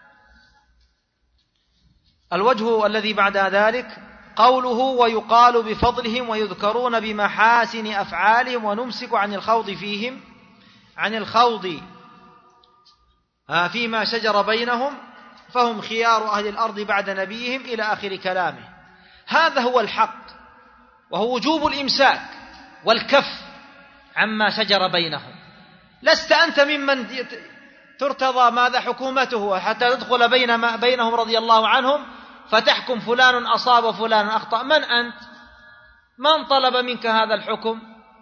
الوجه الذي بعد ذلك قوله ويقال بفضلهم ويذكرون بمحاسن أفعالهم ونمسك عن الخوض فيهم، عن الخوض فيما شجر بينهم فهم خيار أهل الأرض بعد نبيهم إلى آخر كلامه. هذا هو الحق، وهو وجوب الإمساك والكف عما شجر بينهم. لست أنت ممن ترتضى ماذا حكومته حتى تدخل بينهم رضي الله عنهم فتحكم فلان أصاب وفلان أخطأ. من أنت؟ من طلب منك هذا الحكم؟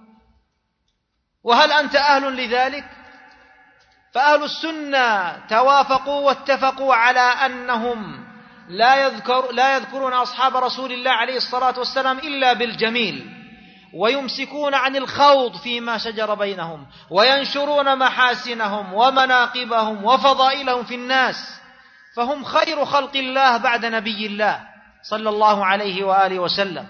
وهل أنت أهل لذلك؟ فأهل السنة توافقوا واتفقوا على أنهم لا يذكرون أصحاب رسول الله عليه الصلاة والسلام إلا بالجميل، ويمسكون عن الخوض فيما شجر بينهم، وينشرون محاسنهم ومناقبهم وفضائلهم في الناس، فهم خير خلق الله بعد نبي الله صلى الله عليه وآله وسلم.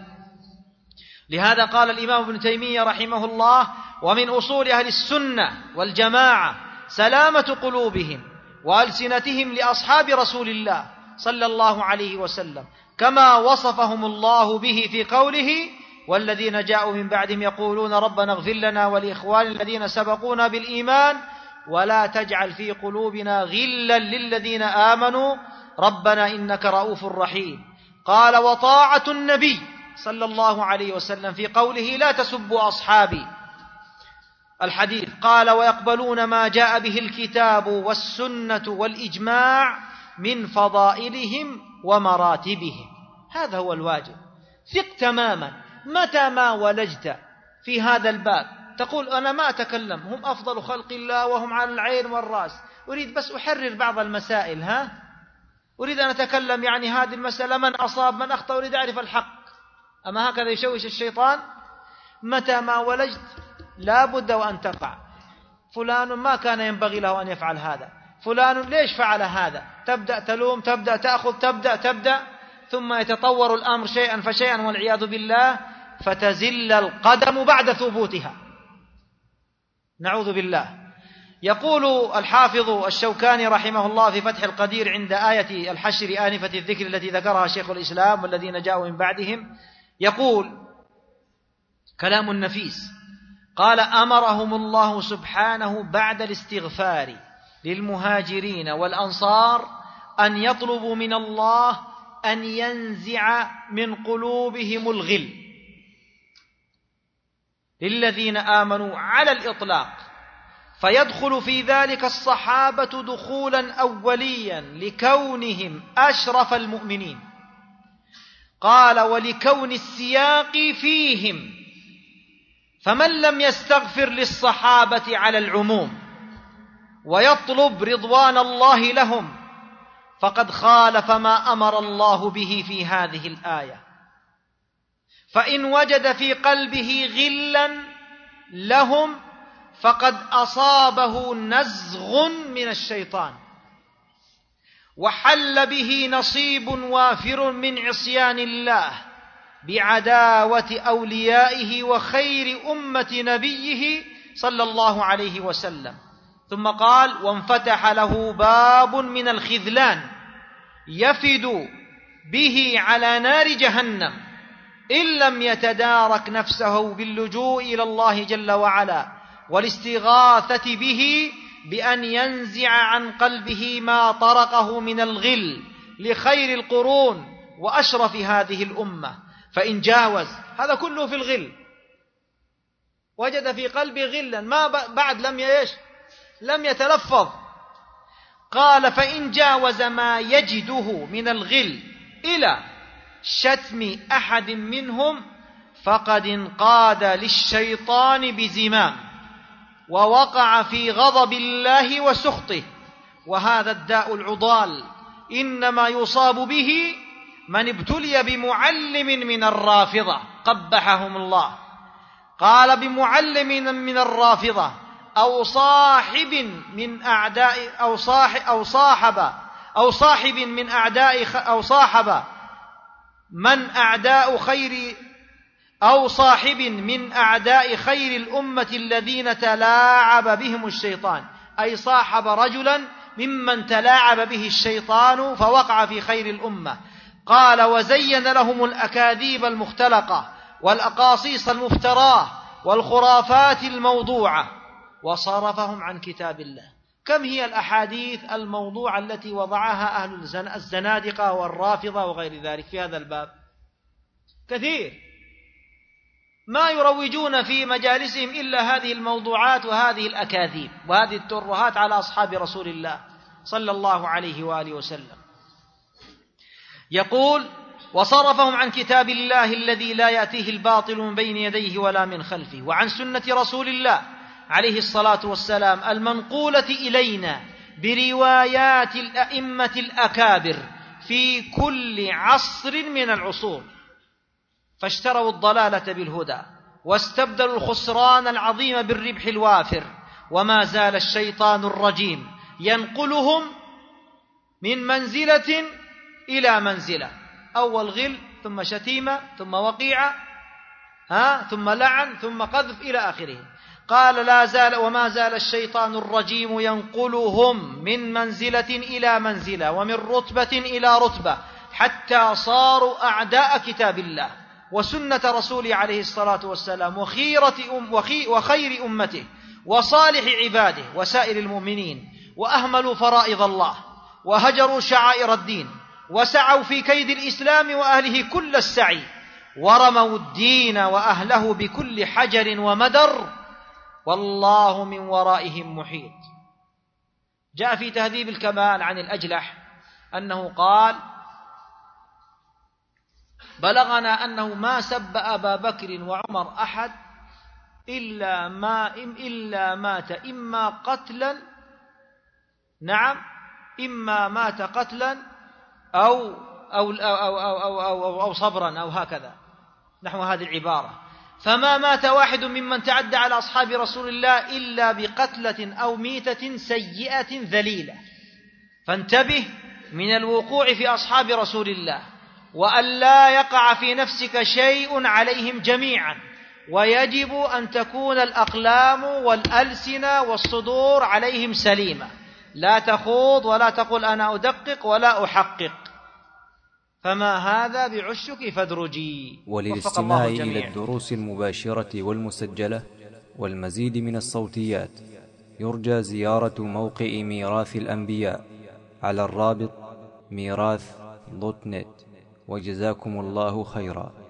لهذا قال الإمام ابن تيمية رحمه الله: ومن أصول أهل السنة والجماعة سلامة قلوبهم وألسنتهم لأصحاب رسول الله صلى الله عليه وسلم، كما وصفهم الله به في قوله: والذين جاءوا من بعدهم يقولون ربنا اغفر لنا ولإخوان الذين سبقونا بالإيمان ولا تجعل في قلوبنا غلا للذين آمنوا ربنا إنك رؤوف رحيم. قال: وطاعة النبي صلى الله عليه وسلم في قوله: لا تسبوا أصحابي، الحديث. قال: ويقبلون ما جاء به الكتاب والسنة والإجماع من فضائلهم ومراتبهم. هذا هو الواجب. ثق تماما، متى ما ولجت في هذا الباب تقول أنا ما أتكلم، هم أفضل خلق الله وهم على العين والرأس، أريد بس أحرر بعض المسائل، أريد أن أتكلم يعني هذه المسألة من أصاب من أخطأ، أريد أعرف الحق. أما هكذا يشوش الشيطان. متى ما ولجت لا بد وأن تقع. فلان ما كان ينبغي له أن يفعل هذا، فلان ليش فعل هذا، تبدأ تلوم، تبدأ تأخذ، تبدأ ثم يتطور الأمر شيئا فشيئا والعياذ بالله، فتزل القدم بعد ثبوتها، نعوذ بالله. يقول الحافظ الشوكاني رحمه الله في فتح القدير عند آية الحشر آنفة الذكر التي ذكرها شيخ الإسلام والذين جاءوا من بعدهم، يقول كلام نفيس. قال: أمرهم الله سبحانه بعد الاستغفار للمهاجرين والأنصار أن يطلبوا من الله أن ينزع من قلوبهم الغل للذين آمنوا على الإطلاق، فيدخل في ذلك الصحابة دخولا أوليا لكونهم أشرف المؤمنين. قال: ولكون السياق فيهم، فمن لم يستغفر للصحابة على العموم ويطلب رضوان الله لهم فقد خالف ما أمر الله به في هذه الآية. فإن وجد في قلبه غلا لهم فقد أصابه نزغ من الشيطان وحل به نصيب وافر من عصيان الله بعداوة أوليائه وخير أمة نبيه صلى الله عليه وسلم. ثم قال: وانفتح له باب من الخذلان يفد به على نار جهنم إن لم يتدارك نفسه باللجوء إلى الله جل وعلا والاستغاثة به بأن ينزع عن قلبه ما طرقه من الغل لخير القرون وأشرف هذه الأمة، فإن جاوز، هذا كله في الغل، وجد في قلبه غلا ما بعد لم يتلفظ. قال فإن جاوز ما يجده من الغل إلى شتم أحد منهم فقد انقاد للشيطان بزمام ووقع في غضب الله وسخطه، وهذا الداء العضال إنما يصاب به من ابتلي بمعلم من الرافضة قبحهم الله. قال بمعلم من الرافضة أو صاحب من أعداء أو صاحب من أعداء أو صاحب من أعداء خير أو صاحب من أعداء خير الأمة الذين تلاعب بهم الشيطان، أي صاحب رجلا ممن تلاعب به الشيطان فوقع في خير الأمة. قال وزين لهم الأكاذيب المختلقة والأقاصيص المفتراه والخرافات الموضوعة وصرفهم عن كتاب الله. كم هي الأحاديث الموضوعة التي وضعها أهل الزنادقة والرافضة وغير ذلك في هذا الباب؟ كثير، ما يروجون في مجالسهم إلا هذه الموضوعات وهذه الأكاذيب وهذه الترهات على أصحاب رسول الله صلى الله عليه وآله وسلم. يقول وصرفهم عن كتاب الله الذي لا يأتيه الباطل من بين يديه ولا من خلفه، وعن سنة رسول الله عليه الصلاة والسلام المنقولة إلينا بروايات الأئمة الأكابر في كل عصر من العصور، فاشتروا الضلالة بالهدى واستبدلوا الخسران العظيم بالربح الوافر، وما زال الشيطان الرجيم ينقلهم من منزلة إلى منزلة، أول غل ثم شتيمة ثم وقيعة ثم لعن ثم قذف إلى آخره. قال لا زال وما زال الشيطان الرجيم ينقلهم من منزلة إلى منزلة ومن رتبة إلى رتبة حتى صاروا أعداء كتاب الله وسنة رسوله عليه الصلاة والسلام وخير أمته وصالح عباده وسائر المؤمنين، وأهملوا فرائض الله وهجروا شعائر الدين وسعوا في كيد الإسلام وأهله كل السعي، ورموا الدين وأهله بكل حجر ومدر، والله من ورائهم محيط. جاء في تهذيب الكمال عن الأجلح أنه قال بلغنا أنه ما سب أبا بكر وعمر أحد إلا مات إما قتلا، إما مات قتلا أو صبرا أو هكذا نحو هذه العبارة. فما مات واحد ممن تعدى على أصحاب رسول الله إلا بقتلة أو ميتة سيئة ذليلة. فانتبه من الوقوع في أصحاب رسول الله، وأن لا يقع في نفسك شيء عليهم جميعا، ويجب أن تكون الأقلام والألسنة والصدور عليهم سليمة، لا تخوض ولا تقول أنا أدقق ولا أحقق، فما هذا بعشك فادرجي. وللاستماع إلى الدروس المباشرة والمسجلة والمزيد من الصوتيات يرجى زيارة موقع ميراث الأنبياء على الرابط ميراث.net. وجزاكم الله خيرا.